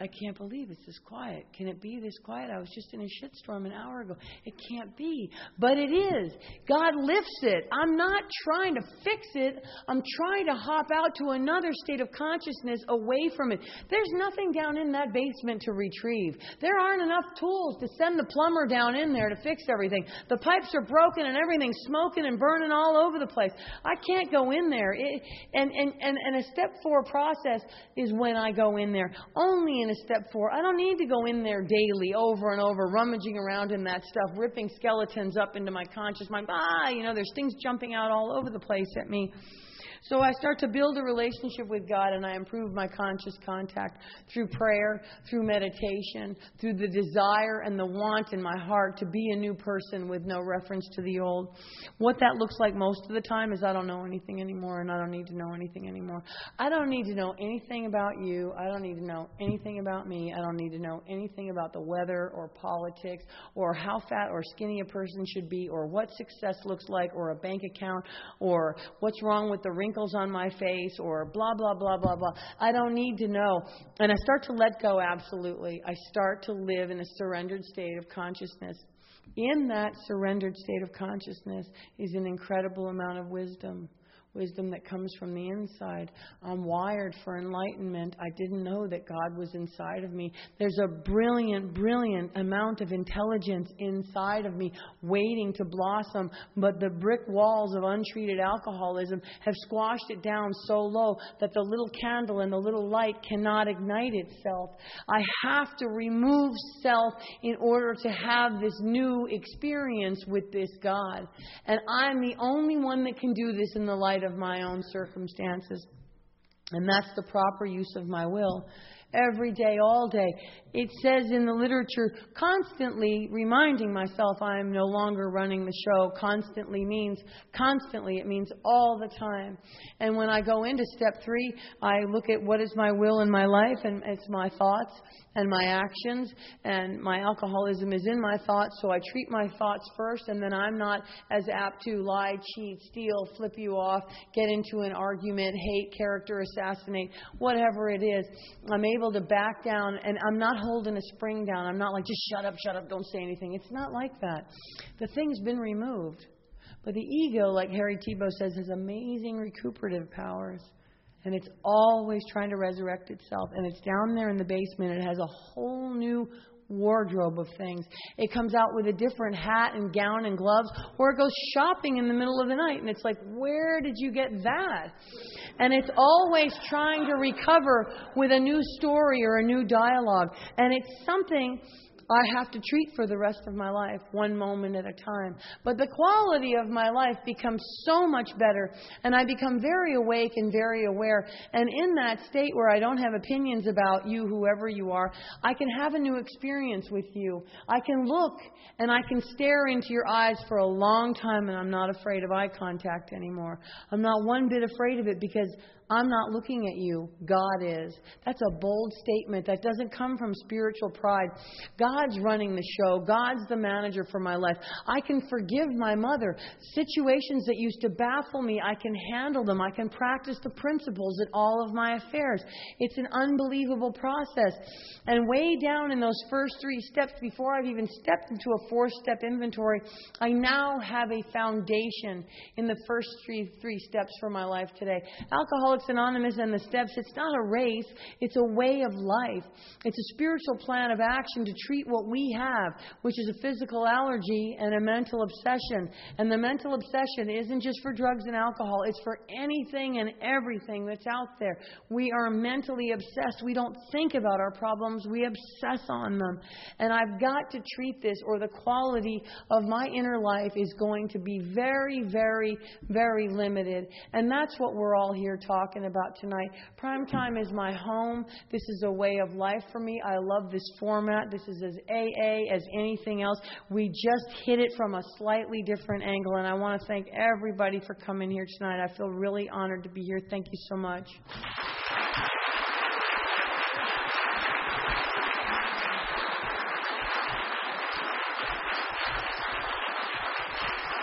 I can't believe it's this quiet. Can it be this quiet? I was just in a shitstorm an hour ago. It can't be. But it is. God lifts it. I'm not trying to fix it. I'm trying to hop out to another state of consciousness away from it. There's nothing down in that basement to retrieve. There aren't enough tools to send the plumber down in there to fix everything. The pipes are broken and everything's smoking and burning all over the place. I can't go in there. It, and, and, and, and a step four process is when I go in there. Only in a step four. I don't need to go in there daily over and over, rummaging around in that stuff, ripping skeletons up into my conscious mind. Ah, you know, there's things jumping out all over the place at me. So I start to build a relationship with God, and I improve my conscious contact through prayer, through meditation, through the desire and the want in my heart to be a new person with no reference to the old. What that looks like most of the time is I don't know anything anymore, and I don't need to know anything anymore. I don't need to know anything about you. I don't need to know anything about me. I don't need to know anything about the weather or politics or how fat or skinny a person should be or what success looks like or a bank account or what's wrong with the wrinkles on my face or blah, blah, blah, blah, blah. I don't need to know. And I start to let go absolutely. I start to live in a surrendered state of consciousness. In that surrendered state of consciousness is an incredible amount of wisdom. Wisdom that comes from the inside. I'm wired for enlightenment. I didn't know that God was inside of me. There's a brilliant, brilliant amount of intelligence inside of me waiting to blossom. But the brick walls of untreated alcoholism have squashed it down so low that the little candle and the little light cannot ignite itself. I have to remove self in order to have this new experience with this God. And I'm the only one that can do this in the light of my own circumstances. And that's the proper use of my will. Every day, all day. It says in the literature, constantly reminding myself I am no longer running the show. Constantly means constantly. It means all the time. And when I go into step three, I look at what is my will in my life, and it's my thoughts and my actions. And my alcoholism is in my thoughts, so I treat my thoughts first, and then I'm not as apt to lie, cheat, steal, flip you off, get into an argument, hate, character assassinate, whatever it is. I'm able to back down, and I'm not holding a spring down. I'm not like, just shut up, shut up, don't say anything. It's not like that. The thing's been removed. But the ego, like Harry Tiebout says, has amazing recuperative powers. And it's always trying to resurrect itself. And it's down there in the basement. It has a whole new wardrobe of things. It comes out with a different hat and gown and gloves, or it goes shopping in the middle of the night, and it's like, where did you get that? And it's always trying to recover with a new story or a new dialogue. And it's something I have to treat for the rest of my life, one moment at a time. But the quality of my life becomes so much better, and I become very awake and very aware. And in that state where I don't have opinions about you, whoever you are, I can have a new experience with you. I can look and I can stare into your eyes for a long time, and I'm not afraid of eye contact anymore. I'm not one bit afraid of it because I'm not looking at you. God is. That's a bold statement. That doesn't come from spiritual pride. God's running the show. God's the manager for my life. I can forgive my mother. Situations that used to baffle me, I can handle them. I can practice the principles in all of my affairs. It's an unbelievable process. And way down in those first three steps, before I've even stepped into a four-step inventory, I now have a foundation in the first three, three steps for my life today. Alcoholics Anonymous and the steps, it's not a race, it's a way of life. It's a spiritual plan of action to treat what we have, which is a physical allergy and a mental obsession. And the mental obsession isn't just for drugs and alcohol, it's for anything and everything that's out there. We are mentally obsessed. We don't think about our problems, we obsess on them. And I've got to treat this, or the quality of my inner life is going to be very, very, very limited. And that's what we're all here talking about tonight. Prime Time is my home. This is a way of life for me. I love this format. This is as A A as anything else. We just hit it from a slightly different angle, and I want to thank everybody for coming here tonight. I feel really honored to be here. Thank you so much.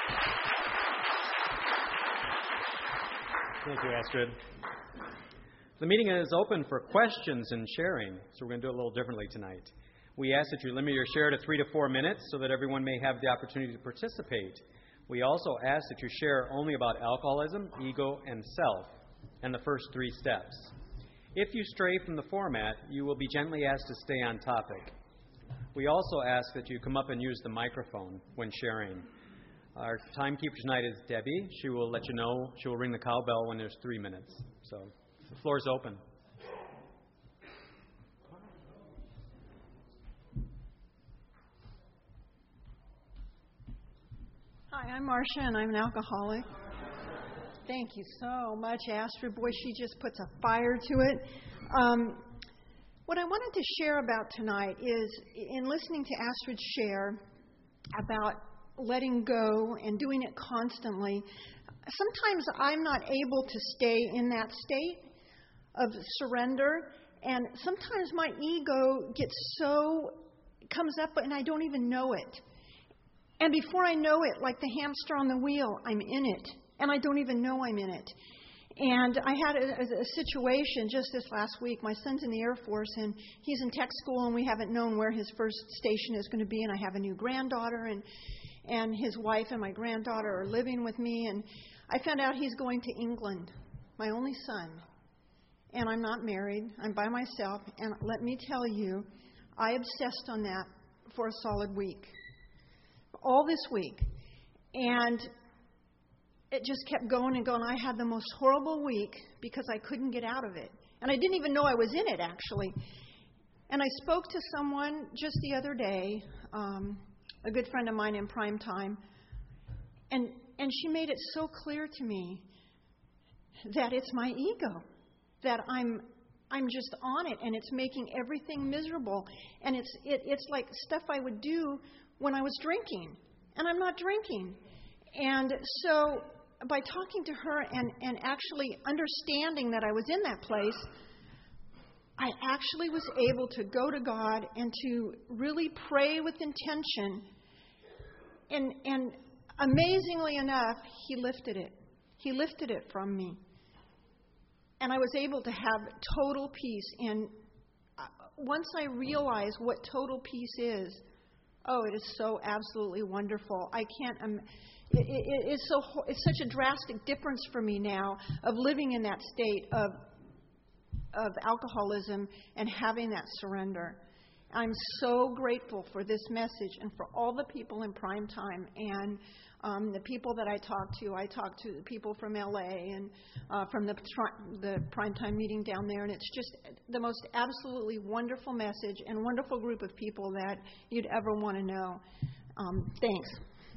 Thank you, Astrid. The meeting is open for questions and sharing, so we're going to do it a little differently tonight. We ask that you limit your share to three to four minutes so that everyone may have the opportunity to participate. We also ask that you share only about alcoholism, ego, and self, and the first three steps. If you stray from the format, you will be gently asked to stay on topic. We also ask that you come up and use the microphone when sharing. Our timekeeper tonight is Debbie. She will let you know, she will ring the cowbell when there's three minutes. So the floor is open. Hi, I'm Marcia, and I'm an alcoholic. Thank you so much, Astrid. Boy, she just puts a fire to it. Um, what I wanted to share about tonight is, in listening to Astrid share about letting go and doing it constantly, sometimes I'm not able to stay in that state of surrender, and sometimes my ego gets so, comes up and I don't even know it. And before I know it, like the hamster on the wheel, I'm in it. And I don't even know I'm in it. And I had a, a, a situation just this last week. My son's in the Air Force, and he's in tech school, and we haven't known where his first station is going to be. And I have a new granddaughter, and, and his wife and my granddaughter are living with me. And I found out he's going to England, my only son. And I'm not married. I'm by myself. And let me tell you, I obsessed on that for a solid week. All this week. And it just kept going and going. I had the most horrible week because I couldn't get out of it. And I didn't even know I was in it, actually. And I spoke to someone just the other day, um, a good friend of mine in Prime Time, and, and she made it so clear to me that it's my ego, that I'm I'm just on it, and it's making everything miserable. And it's it, it's like stuff I would do when I was drinking, and I'm not drinking. And so by talking to her and, and actually understanding that I was in that place, I actually was able to go to God and to really pray with intention. And, and amazingly enough, He lifted it. He lifted it from me. And I was able to have total peace. And once I realized what total peace is, oh, it is so absolutely wonderful. I can't. Um, it, it, it's so. It's such a drastic difference for me now of living in that state of of alcoholism and having that surrender. I'm so grateful for this message and for all the people in Prime Time and um, the people that I talk to. I talk to people from L A and uh, from the the Prime Time meeting down there, and it's just the most absolutely wonderful message and wonderful group of people that you'd ever want to know. Um, thanks.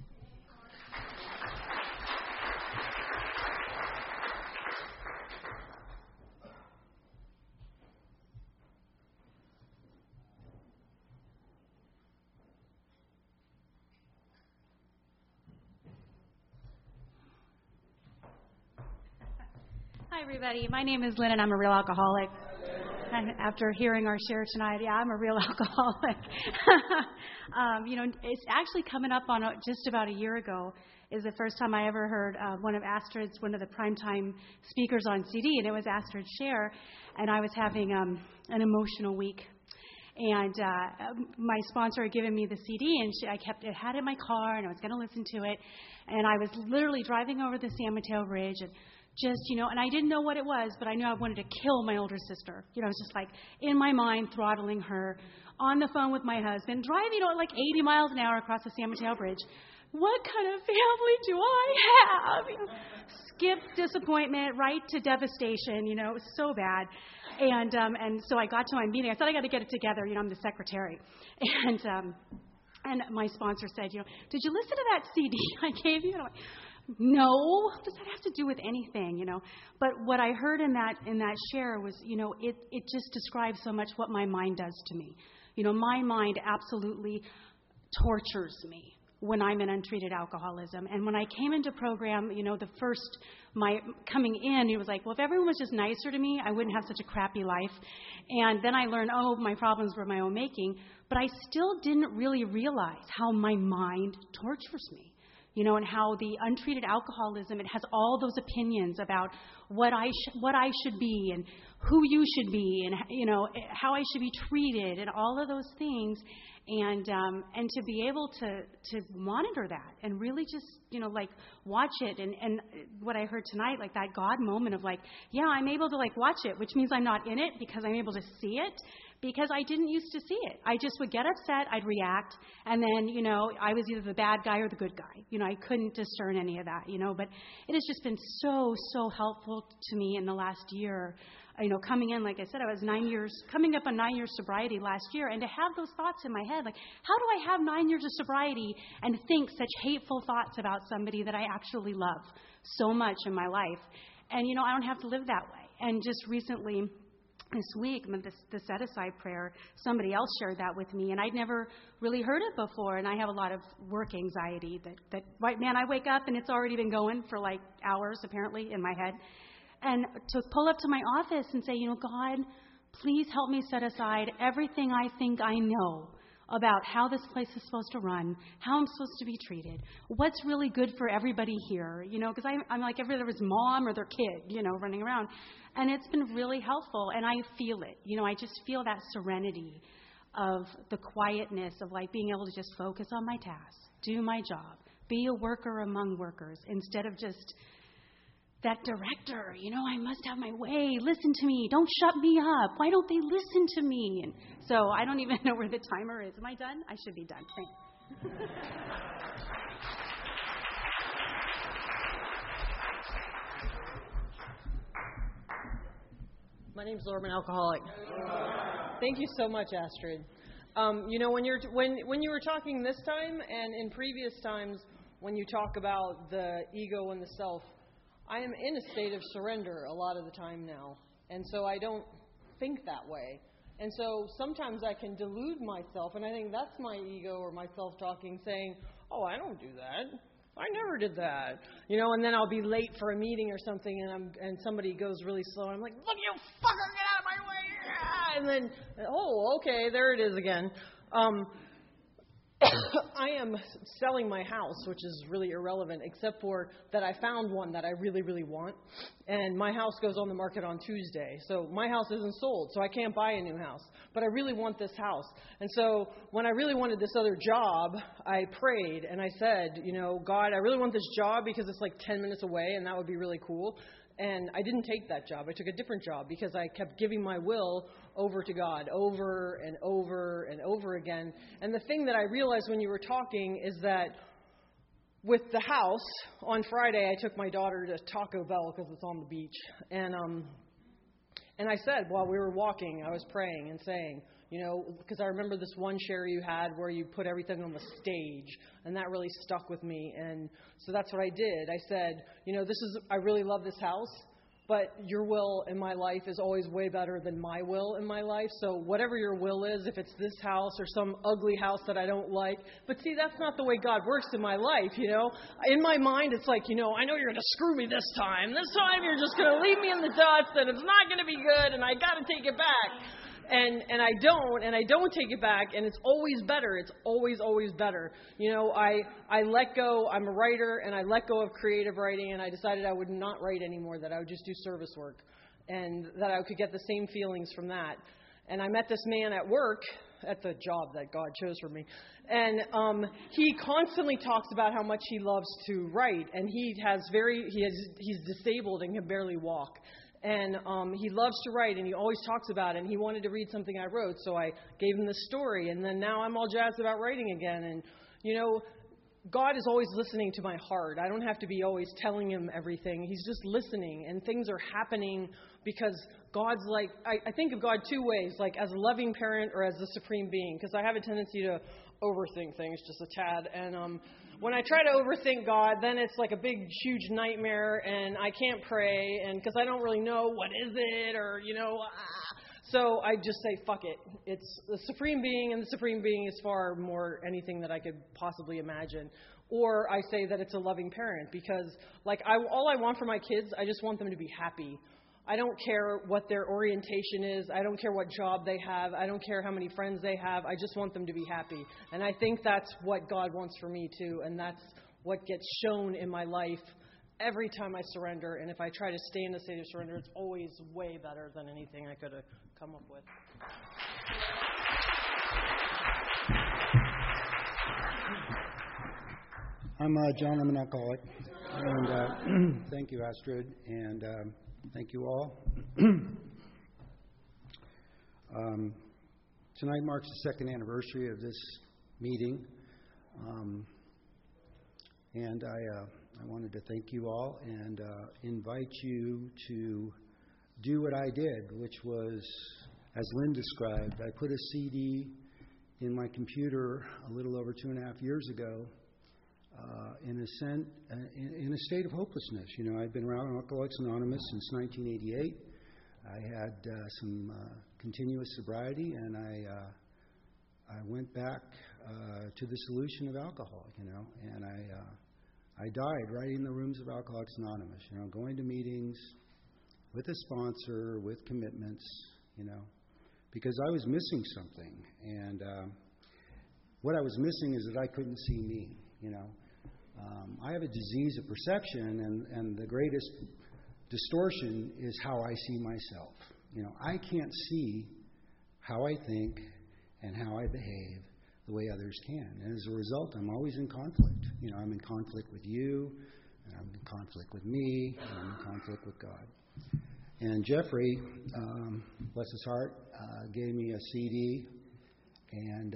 Hi, everybody. My name is Lynn, and I'm a real alcoholic. And after hearing our share tonight, yeah, I'm a real alcoholic. um, you know, it's actually coming up on a, just about a year ago is the first time I ever heard uh, one of Astrid's, one of the primetime speakers on C D, and it was Astrid's share, and I was having um, an emotional week. And uh, my sponsor had given me the C D, and she, I kept it had it in my car, and I was going to listen to it. And I was literally driving over the San Mateo Bridge, and just, you know, and I didn't know what it was, but I knew I wanted to kill my older sister. You know, I was just like in my mind throttling her, on the phone with my husband, driving, you know, like eighty miles an hour across the San Mateo Bridge. What kind of family do I have? You know, skip disappointment, right to devastation. You know, it was so bad. And um, and so I got to my meeting. I thought I got to get it together. You know, I'm the secretary. And um, and my sponsor said, you know, did you listen to that C D I gave you? And I'm like, no, what does that have to do with anything, you know? But what I heard in that in that share was, you know, it, it just describes so much what my mind does to me. You know, my mind absolutely tortures me when I'm in untreated alcoholism. And when I came into program, you know, the first, my coming in, it was like, well, if everyone was just nicer to me, I wouldn't have such a crappy life. And then I learned, oh, my problems were my own making. But I still didn't really realize how my mind tortures me. You know, and how the untreated alcoholism, it has all those opinions about what I sh- what I should be and who you should be and, you know, how I should be treated and all of those things. And um, and to be able to, to monitor that and really just, you know, like watch it. And, and what I heard tonight, like that God moment of like, yeah, I'm able to like watch it, which means I'm not in it because I'm able to see it. Because I didn't used to see it. I just would get upset, I'd react, and then, you know, I was either the bad guy or the good guy. You know, I couldn't discern any of that, you know. But it has just been so, so helpful to me in the last year. You know, coming in, like I said, I was nine years, coming up on nine years sobriety last year, and to have those thoughts in my head, like, how do I have nine years of sobriety and think such hateful thoughts about somebody that I actually love so much in my life? And, you know, I don't have to live that way. And just recently, this week, this, the set-aside prayer, somebody else shared that with me, and I'd never really heard it before, and I have a lot of work anxiety that, that right, man, I wake up and it's already been going for like hours, apparently, in my head. And to pull up to my office and say, you know, God, please help me set aside everything I think I know about how this place is supposed to run, how I'm supposed to be treated, what's really good for everybody here, you know, because I'm, I'm like every other mom or their kid, you know, running around. And it's been really helpful, and I feel it. You know, I just feel that serenity of the quietness of like being able to just focus on my task, do my job, be a worker among workers instead of just that director, you know, I must have my way. Listen to me. Don't shut me up. Why don't they listen to me? And so I don't even know where the timer is. Am I done? I should be done. Thanks. My name's Laura, I'm an alcoholic. Thank you so much, Astrid. Um, you know, when you're when when you were talking this time and in previous times when you talk about the ego and the self, I am in a state of surrender a lot of the time now. And so I don't think that way. And so sometimes I can delude myself, and I think that's my ego or my self-talking saying, oh, I don't do that. I never did that. You know, and then I'll be late for a meeting or something, and I'm and somebody goes really slow, and I'm like, look, you fucker, get out of my way. And then, oh, okay, there it is again. Um, I am selling my house, which is really irrelevant, except for that I found one that I really, really want. And my house goes on the market on Tuesday. So my house isn't sold, so I can't buy a new house. But I really want this house. And so when I really wanted this other job, I prayed and I said, you know, God, I really want this job because it's like ten minutes away and that would be really cool. And I didn't take that job. I took a different job because I kept giving my will over to God over and over and over again. And the thing that I realized when you were talking is that with the house, on Friday I took my daughter to Taco Bell because it's on the beach. And um, and I said while we were walking, I was praying and saying, you know, because I remember this one share you had where you put everything on the stage, and that really stuck with me. And so that's what I did. I said, you know, this is, I really love this house, but your will in my life is always way better than my will in my life. So whatever your will is, if it's this house or some ugly house that I don't like, but see, that's not the way God works in my life, you know. In my mind, it's like, you know, I know you're going to screw me this time. This time you're just going to leave me in the dust, and it's not going to be good, and I got to take it back. And and I don't, and I don't take it back, and it's always better. It's always, always better. You know, I, I let go. I'm a writer, and I let go of creative writing, and I decided I would not write anymore, that I would just do service work, and that I could get the same feelings from that. And I met this man at work, at the job that God chose for me, and um, he constantly talks about how much he loves to write, and he has very, he has, he's disabled and can barely walk. And um, he loves to write, and he always talks about it, and he wanted to read something I wrote, so I gave him the story, and then now I'm all jazzed about writing again. And, you know, God is always listening to my heart. I don't have to be always telling him everything. He's just listening, and things are happening because God's like, I, I think of God two ways, like as a loving parent or as the supreme being, because I have a tendency to overthink things just a tad, and um, when I try to overthink God, then it's like a big, huge nightmare, and I can't pray, and because I don't really know what is it, or, you know, ah. So I just say, fuck it. It's the supreme being, and the supreme being is far more anything that I could possibly imagine. Or I say that it's a loving parent, because, like, I, all I want for my kids, I just want them to be happy. I don't care what their orientation is. I don't care what job they have. I don't care how many friends they have. I just want them to be happy. And I think that's what God wants for me, too. And that's what gets shown in my life every time I surrender. And if I try to stay in a state of surrender, it's always way better than anything I could have come up with. I'm uh, John. I'm an alcoholic. And uh, thank you, Astrid, and um, thank you all. um, tonight marks the second anniversary of this meeting. Um, and I, uh, I wanted to thank you all and uh, invite you to do what I did, which was, as Lynn described, I put a C D in my computer a little over two and a half years ago uh, in, a sen- uh, in, in a state of hopelessness. You know, I'd been around Alcoholics Anonymous since nineteen eighty-eight. I had uh, some uh, continuous sobriety, and I uh, I went back uh, to the solution of alcohol, you know, and I uh, I died right in the rooms of Alcoholics Anonymous, you know, going to meetings with a sponsor, with commitments, you know, because I was missing something. And uh, what I was missing is that I couldn't see me, you know. Um, I have a disease of perception, and, and the greatest distortion is how I see myself. You know, I can't see how I think and how I behave the way others can. And as a result, I'm always in conflict. You know, I'm in conflict with you, and I'm in conflict with me, and I'm in conflict with God. And Jeffrey, um, bless his heart, uh, gave me a C D and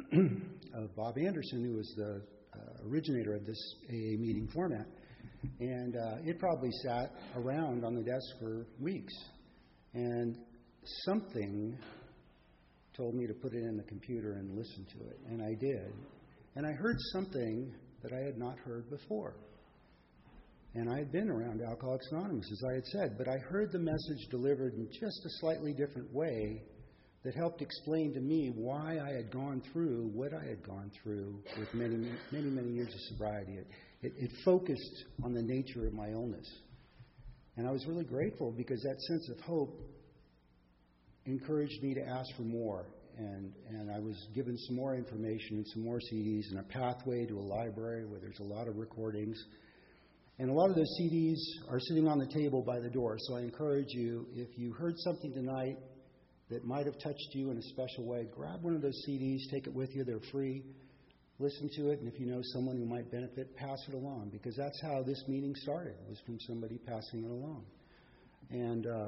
uh, of Bob Anderson, who was the uh, originator of this A A meeting format. And uh, it probably sat around on the desk for weeks. And something told me to put it in the computer and listen to it. And I did. And I heard something that I had not heard before. And I had been around Alcoholics Anonymous, as I had said, but I heard the message delivered in just a slightly different way that helped explain to me why I had gone through what I had gone through with many, many, many years of sobriety. It, it, it focused on the nature of my illness. And I was really grateful because that sense of hope encouraged me to ask for more. And, and I was given some more information and some more C Ds and a pathway to a library where there's a lot of recordings. And a lot of those C Ds are sitting on the table by the door. So I encourage you, if you heard something tonight that might have touched you in a special way, grab one of those C Ds, take it with you. They're free. Listen to it. And if you know someone who might benefit, pass it along. Because that's how this meeting started, was from somebody passing it along. And, uh,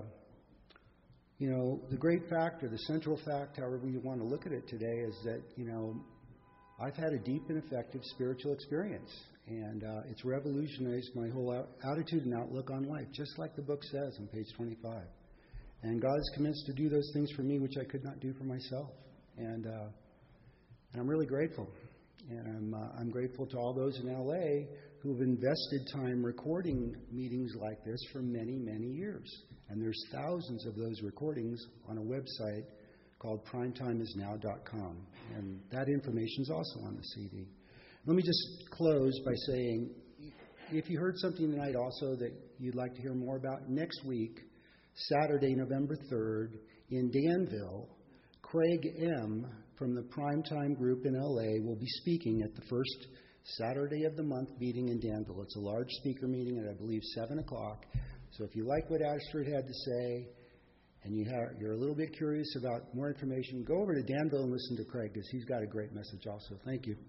you know, the great fact, or the central fact, however you want to look at it today, is that, you know, I've had a deep and effective spiritual experience. And uh, it's revolutionized my whole out- attitude and outlook on life, just like the book says on page twenty-five. And God is convinced to do those things for me which I could not do for myself. And uh, and I'm really grateful. And I'm uh, I'm grateful to all those in L A who have invested time recording meetings like this for many, many years. And there's thousands of those recordings on a website called primetime is now dot com. And that information is also on the C D. Let me just close by saying, if you heard something tonight also that you'd like to hear more about, next week, Saturday, November third, in Danville, Craig M. from the Primetime Group in L A will be speaking at the first Saturday of the month meeting in Danville. It's a large speaker meeting at, I believe, seven o'clock. So if you like what Astrid had to say, and you have, you're a little bit curious about more information, go over to Danville and listen to Craig, because he's got a great message also. Thank you.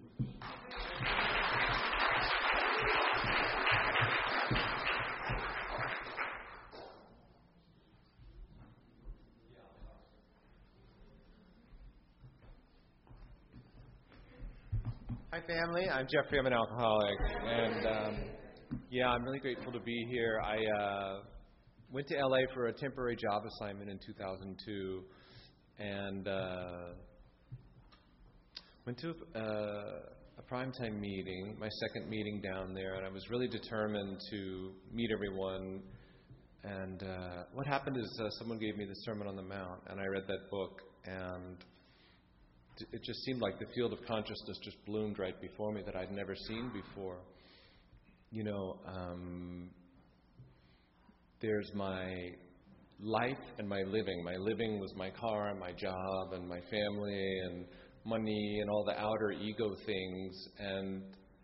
Hi, family. I'm Jeffrey. I'm an alcoholic. And, um, yeah, I'm really grateful to be here. I uh, went to L A for a temporary job assignment in two thousand two and uh, went to uh, a primetime meeting, my second meeting down there, and I was really determined to meet everyone. And uh, what happened is uh, someone gave me the Sermon on the Mount, and I read that book, and it just seemed like the field of consciousness just bloomed right before me that I'd never seen before. You know, um, there's my life and my living. My living was my car and my job and my family and money and all the outer ego things. And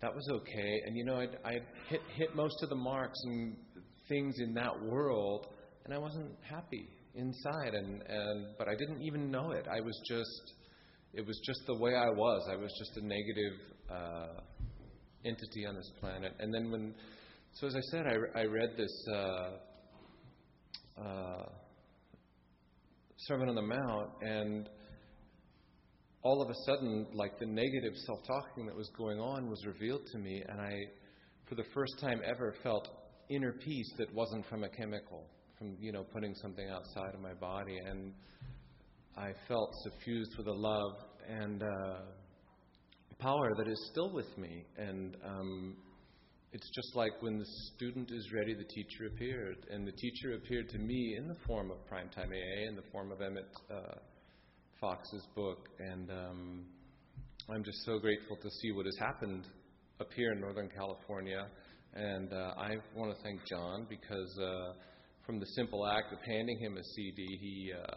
that was okay. And, you know, I'd, I'd hit, hit most of the marks and things in that world, and I wasn't happy inside. And, and but I didn't even know it. I was just, it was just the way I was. I was just a negative uh, entity on this planet. And then when, so as I said, I, I read this uh, uh, Sermon on the Mount, and all of a sudden, like the negative self-talking that was going on was revealed to me, and I, for the first time ever, felt inner peace that wasn't from a chemical, from, you know, putting something outside of my body. And I felt suffused with a love and uh, power that is still with me. And um, it's just like when the student is ready, the teacher appeared. And the teacher appeared to me in the form of Primetime A A, in the form of Emmett uh, Fox's book, and um, I'm just so grateful to see what has happened up here in Northern California. And uh, I want to thank John, because uh, from the simple act of handing him a C D, he, uh,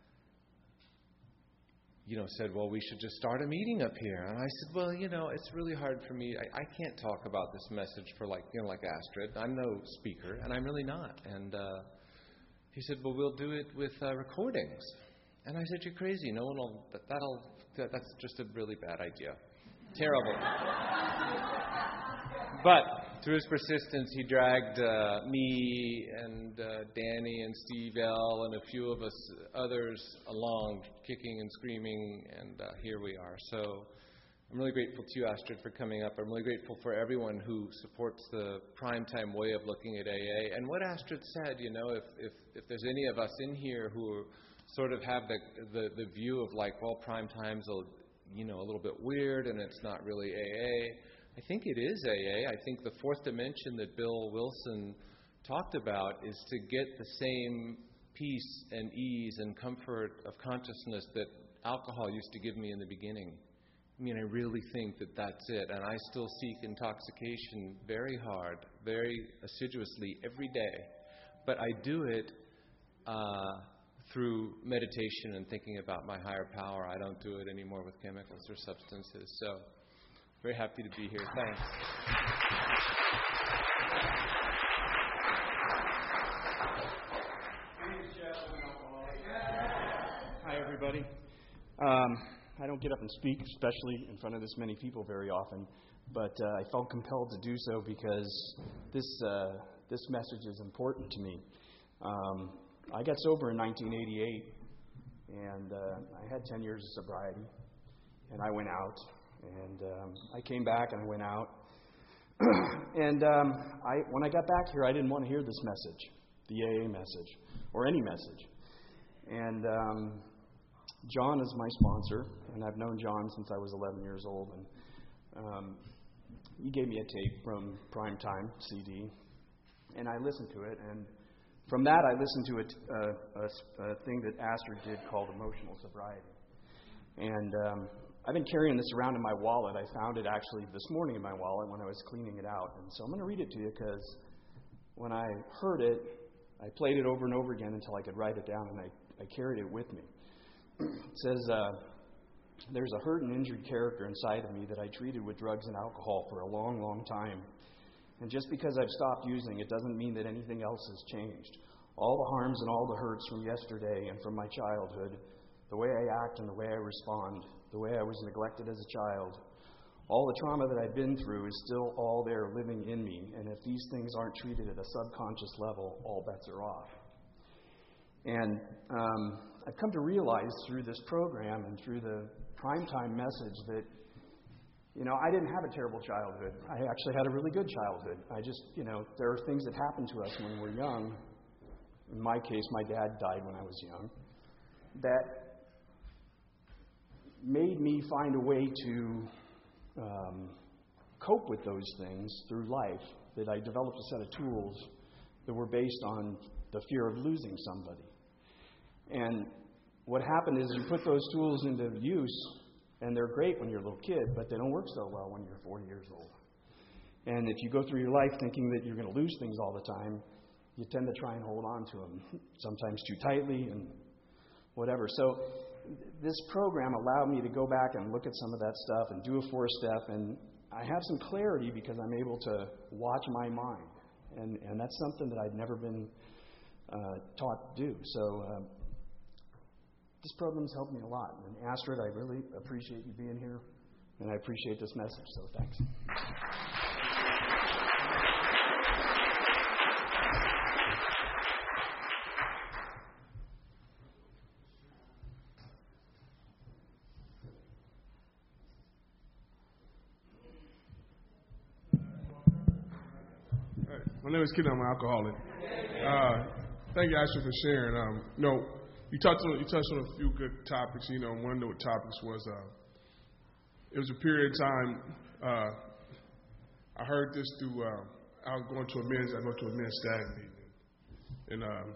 you know, said, "Well, we should just start a meeting up here." And I said, "Well, you know, it's really hard for me. I, I can't talk about this message for like, you know, like Astrid. I'm no speaker, and I'm really not." And uh, he said, "Well, we'll do it with uh, recordings." And I said, "You're crazy. No one will, but that'll, that, that's just a really bad idea. Terrible." But through his persistence, he dragged uh, me and uh, Danny and Steve L. and a few of us others along, kicking and screaming, and uh, here we are. So I'm really grateful to you, Astrid, for coming up. I'm really grateful for everyone who supports the Primetime way of looking at A A. And what Astrid said, you know, if, if, if there's any of us in here who are sort of have the, the the view of like, well, prime time's a, you know, a little bit weird and it's not really A A. I think it is A A. I think the fourth dimension that Bill Wilson talked about is to get the same peace and ease and comfort of consciousness that alcohol used to give me in the beginning. I mean, I really think that that's it. And I still seek intoxication very hard, very assiduously every day. But I do it uh, through meditation and thinking about my higher power. I don't do it anymore with chemicals or substances. So, very happy to be here. Thanks. Hi, everybody. Um, I don't get up and speak, especially in front of this many people very often, but uh, I felt compelled to do so because this uh, this message is important to me. Um, I got sober in nineteen eighty-eight, and uh, I had ten years of sobriety, and I went out, and um, I came back and I went out, and um, I when I got back here, I didn't want to hear this message, the A A message, or any message, and um, John is my sponsor, and I've known John since I was eleven years old, and um, he gave me a tape from Primetime C D, and I listened to it, and from that, I listened to a, a, a, a thing that Astrid did called emotional sobriety. And um, I've been carrying this around in my wallet. I found it actually this morning in my wallet when I was cleaning it out. And so I'm going to read it to you because when I heard it, I played it over and over again until I could write it down, and I, I carried it with me. It says, uh, "There's a hurt and injured character inside of me that I treated with drugs and alcohol for a long, long time. And just because I've stopped using, it doesn't mean that anything else has changed. All the harms and all the hurts from yesterday and from my childhood, the way I act and the way I respond, the way I was neglected as a child, all the trauma that I've been through is still all there living in me. And if these things aren't treated at a subconscious level, all bets are off." And um, I've come to realize through this program and through the Primetime message that, you know, I didn't have a terrible childhood. I actually had a really good childhood. I just, you know, there are things that happen to us when we're young. In my case, my dad died when I was young. That made me find a way to um, cope with those things through life. That I developed a set of tools that were based on the fear of losing somebody. And what happened is you put those tools into use, and they're great when you're a little kid, but they don't work so well when you're forty years old. And if you go through your life thinking that you're going to lose things all the time, you tend to try and hold on to them, sometimes too tightly and whatever. So this program allowed me to go back and look at some of that stuff and do a four-step, and I have some clarity because I'm able to watch my mind. And, and that's something that I'd never been uh, taught to do. So uh, this program's helped me a lot. And Astrid, I really appreciate you being here, and I appreciate this message, so thanks. My name is Kid. I'm an alcoholic. Uh, thank you, Ashley, for sharing. Um, you know, you touched on you touched on a few good topics. You know, one of the topics was uh, it was a period of time. Uh, I heard this through. Uh, I was going to a men's. I go to a men's stag meeting, and um,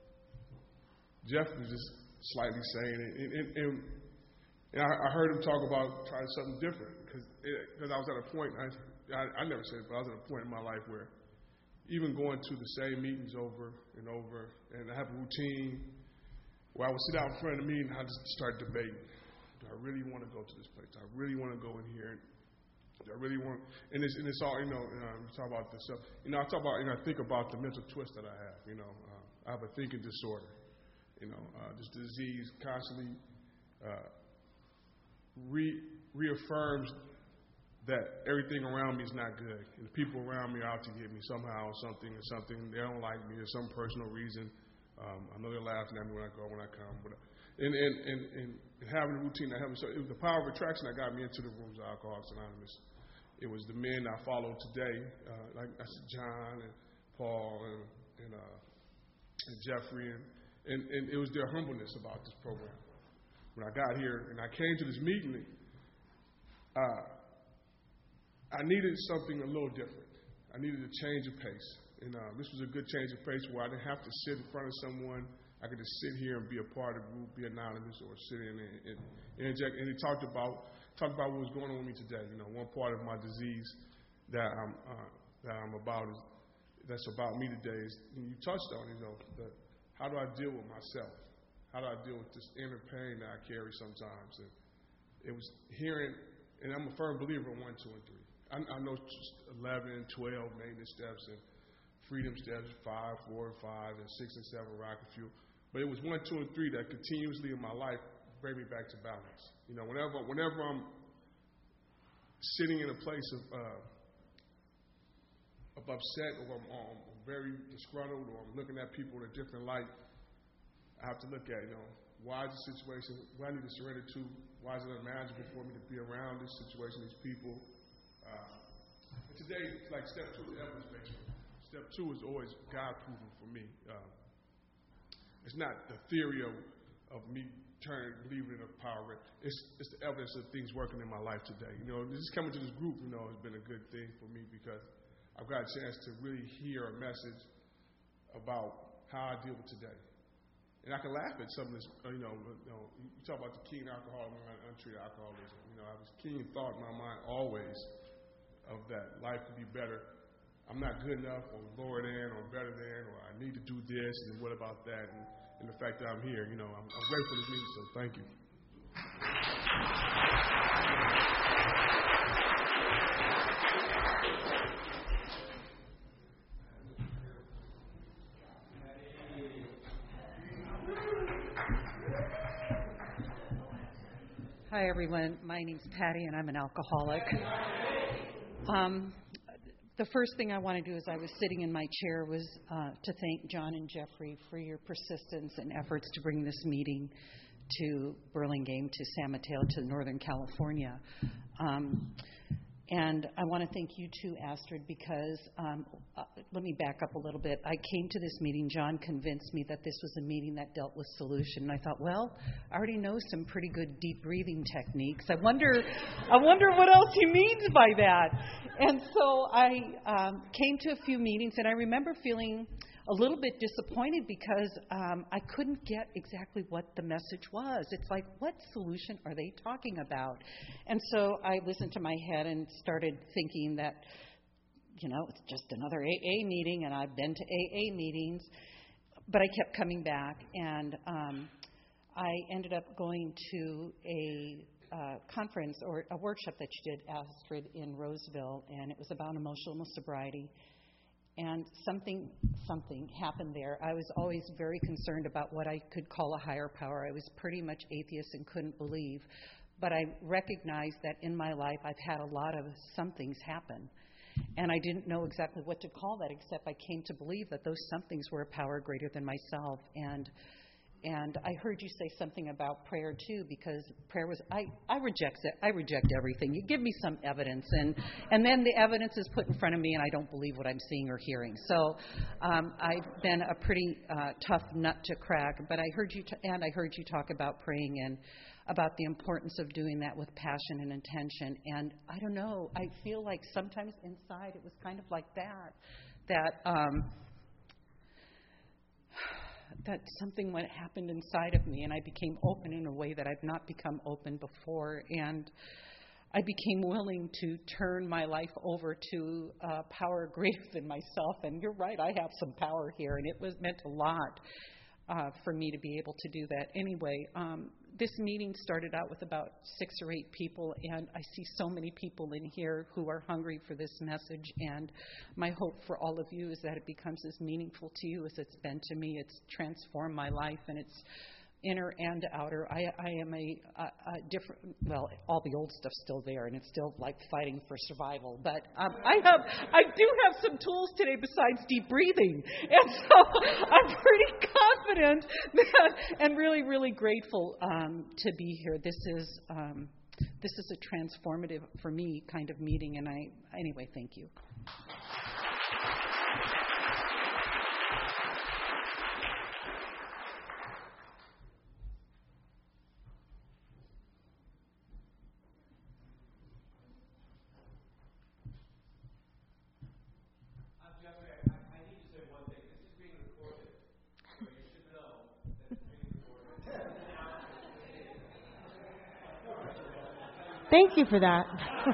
Jeff was just slightly saying it, and, and, and, and I, I heard him talk about trying something different because because I was at a point. I, I I never said it, but I was at a point in my life where even going to the same meetings over and over, and I have a routine where I would sit out in front of the meeting and I just start debating. Do I really want to go to this place? Do I really want to go in here? Do I really want? And it's, and it's all, you know, um, you talk about this stuff. You know, I talk about, you know, I think about the mental twist that I have. You know, uh, I have a thinking disorder. You know, uh, this disease constantly uh, re- reaffirms that everything around me is not good, and the people around me are out to get me somehow, something or something. They don't like me. There's some personal reason. Um, I know they're laughing at me when I go, when I come. But and and and, and having a routine that helped me. So it was the power of attraction that got me into the rooms of Alcoholics Anonymous. It was the men I follow today, uh, like I said, John and Paul and and, uh, and Jeffrey, and, and and it was their humbleness about this program. When I got here and I came to this meeting, uh, I needed something a little different. I needed a change of pace. And uh, this was a good change of pace where I didn't have to sit in front of someone. I could just sit here and be a part of the group, be anonymous, or sit in and, and, and inject. And he talked about talked about what was going on with me today. You know, one part of my disease that I'm uh, that I'm about is that's about me today is you touched on. You know, the, how do I deal with myself? How do I deal with this inner pain that I carry sometimes? And it was hearing, and I'm a firm believer in one, two, and three. I, I know eleven, twelve maintenance steps and freedom steps, five, four, and five, and six and seven rocket fuel. But it was one, two, and three that continuously in my life bring me back to balance. You know, whenever whenever I'm sitting in a place of uh, of upset, or I'm, um, I'm very disgruntled, or I'm looking at people in a different light, I have to look at, you know, why is the situation, what I need to surrender to, why is it unmanageable for me to be around this situation, these people. Uh, today, it's like step two is evidence-based. Step two is always God-proven for me. Uh, it's not the theory of, of me turning, believing in a power. It's, it's the evidence of things working in my life today. You know, just coming to this group, you know, has been a good thing for me because I've got a chance to really hear a message about how I deal with today. And I can laugh at some of this, you know, you, know, you talk about the keen alcoholism and untreated alcoholism. You know, I was keen thought in my mind always of that life could be better. I'm not good enough, or lower than, or better than, or I need to do this, and what about that? And, and the fact that I'm here, you know, I'm, I'm grateful for this meeting, so thank you. Hi, everyone. My name's Patty, and I'm an alcoholic. Um, the first thing I want to do as I was sitting in my chair was uh, to thank John and Jeffrey for your persistence and efforts to bring this meeting to Burlingame, to San Mateo, to Northern California. Um, And I want to thank you too, Astrid, because um, uh, let me back up a little bit. I came to this meeting. John convinced me that this was a meeting that dealt with solution. And I thought, well, I already know some pretty good deep breathing techniques. I wonder, I wonder what else he means by that. And so I um, came to a few meetings, and I remember feeling a little bit disappointed because um, I couldn't get exactly what the message was. It's like, what solution are they talking about? And so I listened to my head and started thinking that, you know, it's just another A A meeting, and I've been to A A meetings. But I kept coming back, and um, I ended up going to a uh, conference or a workshop that you did, Astrid, in Roseville, and it was about emotional sobriety. And something, something happened there. I was always very concerned about what I could call a higher power. I was pretty much atheist and couldn't believe. But I recognized that in my life I've had a lot of somethings happen. And I didn't know exactly what to call that, except I came to believe that those somethings were a power greater than myself. And And I heard you say something about prayer too, because prayer was I, I reject it. I reject everything. You give me some evidence, and and then the evidence is put in front of me, and I don't believe what I'm seeing or hearing. So um, I've been a pretty uh, tough nut to crack. But I heard you t- and I heard you talk about praying and about the importance of doing that with passion and intention. And I don't know. I feel like sometimes inside it was kind of like that. That. Um, that something what happened inside of me, and I became open in a way that I've not become open before, and I became willing to turn my life over to uh, power greater than myself. And you're right, I have some power here, and it was meant a lot uh, for me to be able to do that. Anyway, um, this meeting started out with about six or eight people, and I see so many people in here who are hungry for this message, and my hope for all of you is that it becomes as meaningful to you as it's been to me. It's transformed my life, and it's inner and outer. I, I am a, a, a different, well, all the old stuff's still there, and it's still like fighting for survival. But um, I have, I do have some tools today besides deep breathing, and so I'm pretty confident that, and really, really grateful um, to be here. This is, um, this is a transformative for me kind of meeting, and I, anyway, thank you. Thank you for that.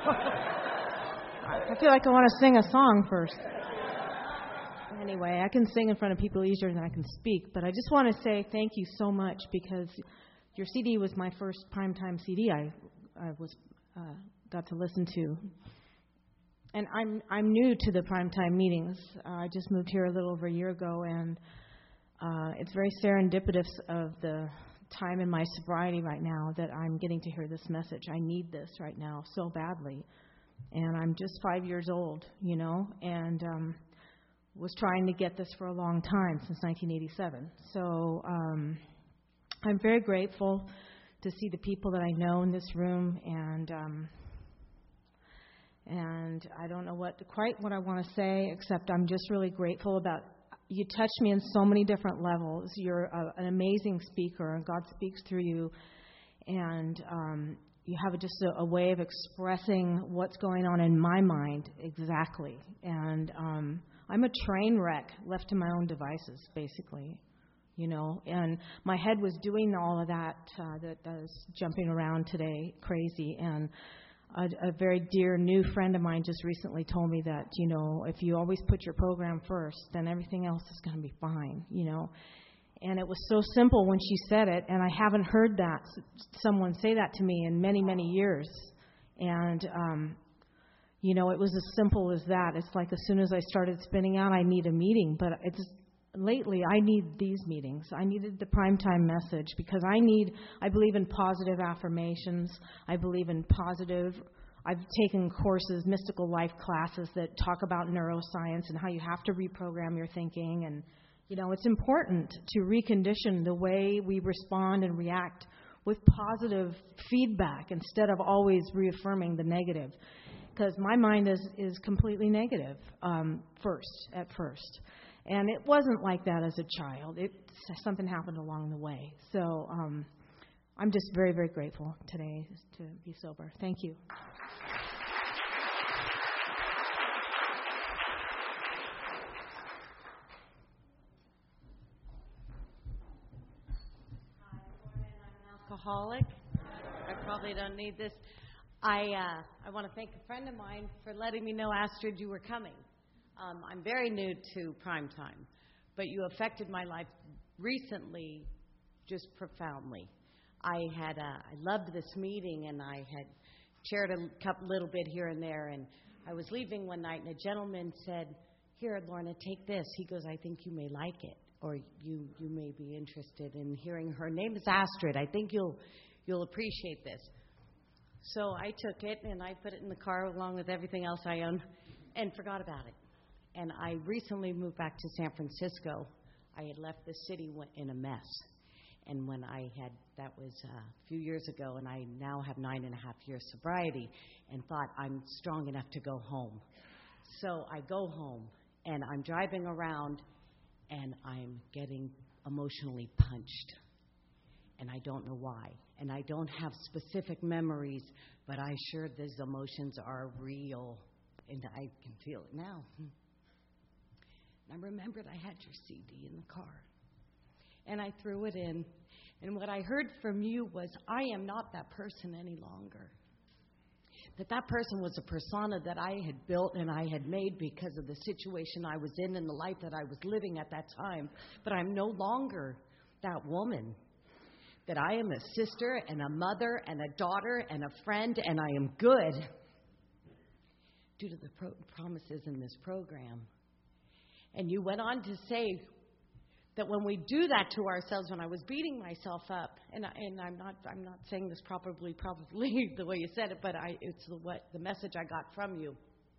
I feel like I want to sing a song first. Anyway, I can sing in front of people easier than I can speak, but I just want to say thank you so much, because your C D was my first primetime C D I, I was uh, got to listen to. And I'm I'm new to the primetime meetings. Uh, I just moved here a little over a year ago, and uh, it's very serendipitous of the time in my sobriety right now that I'm getting to hear this message. I need this right now so badly. And I'm just five years old, you know, and um, was trying to get this for a long time, since nineteen eighty-seven. So um, I'm very grateful to see the people that I know in this room, and um, and I don't know what quite what I want to say, except I'm just really grateful about you touched me in so many different levels. You're a, an amazing speaker, and God speaks through you. And um, you have just a, a way of expressing what's going on in my mind exactly. And um, I'm a train wreck left to my own devices, basically. You know, and my head was doing all of that, uh, that was jumping around today, crazy. And A, a very dear new friend of mine just recently told me that, you know, if you always put your program first, then everything else is going to be fine, you know. And it was so simple when she said it, and I haven't heard that someone say that to me in many, many years. And, um, you know, it was as simple as that. It's like as soon as I started spinning out, I need a meeting. But it's lately, I need these meetings. I needed the primetime message, because I need, I believe in positive affirmations. I believe in positive, I've taken courses, mystical life classes that talk about neuroscience and how you have to reprogram your thinking. And, you know, it's important to recondition the way we respond and react with positive feedback instead of always reaffirming the negative. Because my mind is, is completely negative um, first, at first. And it wasn't like that as a child. It something happened along the way. So um, I'm just very, very grateful today to be sober. Thank you. Hi, I'm an alcoholic. I probably don't need this. I uh, I want to thank a friend of mine for letting me know, Astrid, you were coming. Um, I'm very new to primetime, but you affected my life recently just profoundly. I had uh, I loved this meeting, and I had shared a couple, little bit here and there. And I was leaving one night, and a gentleman said, "Here, Lorna, take this." He goes, "I think you may like it, or you you may be interested in hearing." Her name is Astrid. I think you'll you'll appreciate this. So I took it, and I put it in the car along with everything else I own, and forgot about it. And I recently moved back to San Francisco. I had left the city in a mess. And when I had, that was a few years ago, and I now have nine and a half years sobriety, and thought I'm strong enough to go home. So I go home, and I'm driving around, and I'm getting emotionally punched. And I don't know why. And I don't have specific memories, but I sure these emotions are real. And I can feel it now. And I remembered I had your C D in the car. And I threw it in. And what I heard from you was, I am not that person any longer. That that person was a persona that I had built and I had made because of the situation I was in and the life that I was living at that time. But I'm no longer that woman. That I am a sister and a mother and a daughter and a friend, and I am good due to the pro- promises in this program. And you went on to say that when we do that to ourselves, when I was beating myself up, and, I, and I'm not I'm not saying this probably probably the way you said it, but I, it's the, what the message I got from you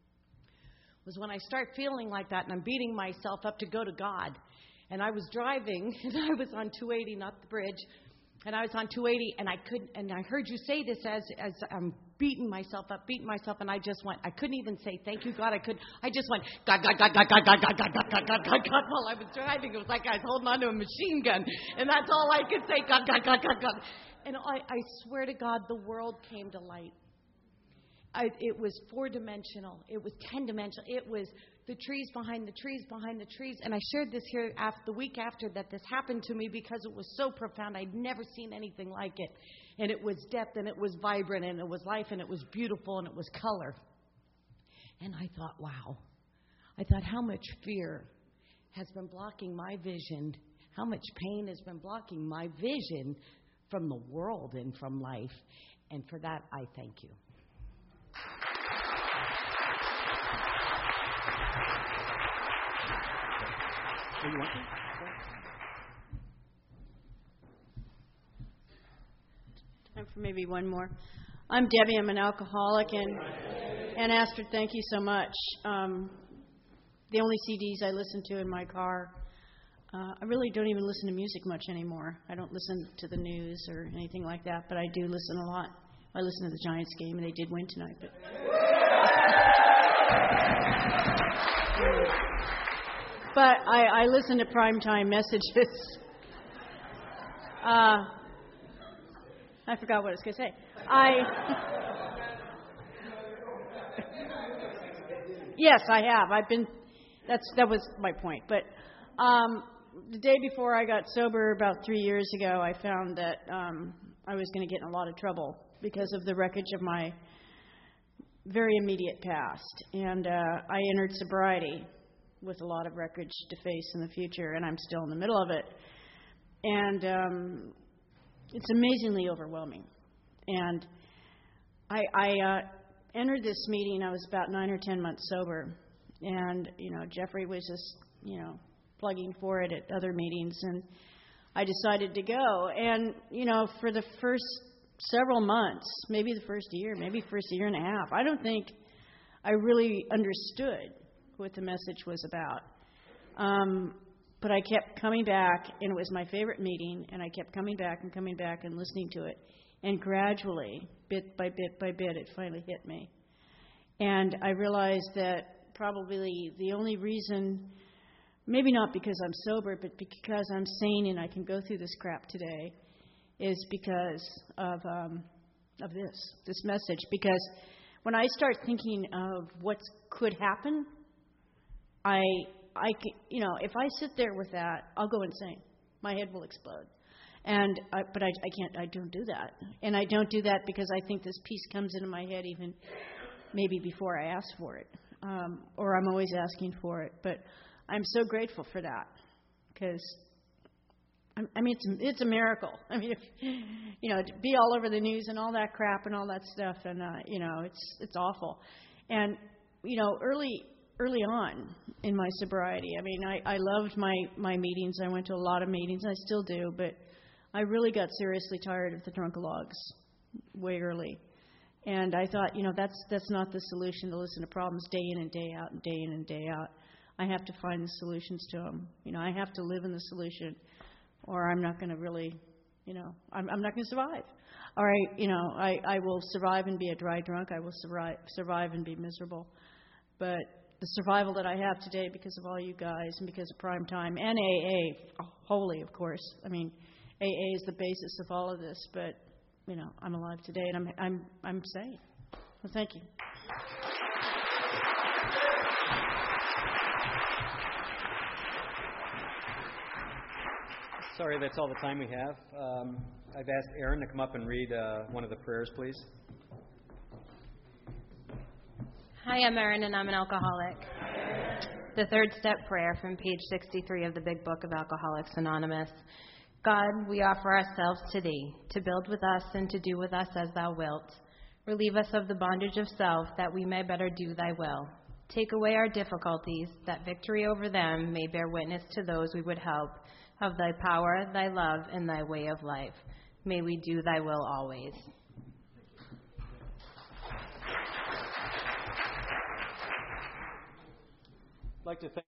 was when I start feeling like that and I'm beating myself up to go to God. And I was driving, and I was on two eighty, not the bridge. And I was on two eighty, and I couldn't. And I heard you say this as as I'm beating myself up, beating myself, and I just went. I couldn't even say thank you, God. I could. I just went God, God, God, God, God, God, God, God, God, God, God, God, God. While I was driving, it was like I was holding onto a machine gun, and that's all I could say. God, God, God, God, God. And I, I swear to God, the world came to light. I, it was four-dimensional. It was ten-dimensional. It was the trees behind the trees behind the trees. And I shared this here after, the week after that this happened to me because it was so profound. I'd never seen anything like it. And it was depth, and it was vibrant, and it was life, and it was beautiful, and it was color. And I thought, wow. I thought, how much fear has been blocking my vision? How much pain has been blocking my vision from the world and from life? And for that, I thank you. Oh, you want to? Time for maybe one more. I'm Debbie. I'm an alcoholic, and and Astrid, thank you so much. Um, the only C Ds I listen to in my car. Uh, I really don't even listen to music much anymore. I don't listen to the news or anything like that, but I do listen a lot. I listen to the Giants game, and they did win tonight. But But I, I listen to primetime messages. Uh, I forgot what I was going to say. I yes, I have. I've been. That's that was my point. But um, the day before I got sober, about three years ago, I found that um, I was going to get in a lot of trouble because of the wreckage of my very immediate past, and uh, I entered sobriety with a lot of wreckage to face in the future, and I'm still in the middle of it. And um, it's amazingly overwhelming. And I, I uh, entered this meeting, I was about nine or ten months sober, and, you know, Jeffrey was just, you know, plugging for it at other meetings, and I decided to go. And, you know, for the first several months, maybe the first year, maybe first year and a half, I don't think I really understood what the message was about. Um, but I kept coming back, and it was my favorite meeting, and I kept coming back and coming back and listening to it. And gradually, bit by bit by bit, it finally hit me. And I realized that probably the only reason, maybe not because I'm sober, but because I'm sane and I can go through this crap today, is because of um, of this, this message. Because when I start thinking of what could happen, I, I, you know, if I sit there with that, I'll go insane. My head will explode. And, I, but I, I can't, I don't do that. And I don't do that because I think this peace comes into my head even maybe before I ask for it. Um, or I'm always asking for it. But I'm so grateful for that. Because I I mean, it's it's a miracle. I mean, if, you know, to be all over the news and all that crap and all that stuff, and uh, you know, it's it's awful. And you know, early early on in my sobriety, I mean, I I loved my my meetings. I went to a lot of meetings. I still do, but I really got seriously tired of the drunkalogs way early. And I thought, you know, that's that's not the solution to listen to problems day in and day out and day in and day out. I have to find the solutions to them. You know, I have to live in the solution, or I'm not going to really, you know, I'm, I'm not going to survive. Or I, you know, I, I will survive and be a dry drunk. I will survive, survive and be miserable. But the survival that I have today, because of all you guys and because of Prime Time and A A, wholly, of course. I mean, A A is the basis of all of this. But you know, I'm alive today, and I'm I'm I'm sane. Well, thank you. Sorry, that's all the time we have. Um, I've asked Aaron to come up and read uh, one of the prayers, please. Hi, I'm Erin, and I'm an alcoholic. The third step prayer from page sixty-three of the Big Book of Alcoholics Anonymous. God, we offer ourselves to Thee, to build with us and to do with us as Thou wilt. Relieve us of the bondage of self, that we may better do Thy will. Take away our difficulties, that victory over them may bear witness to those we would help, of Thy power, Thy love, and Thy way of life. May we do Thy will always. I'd like to thank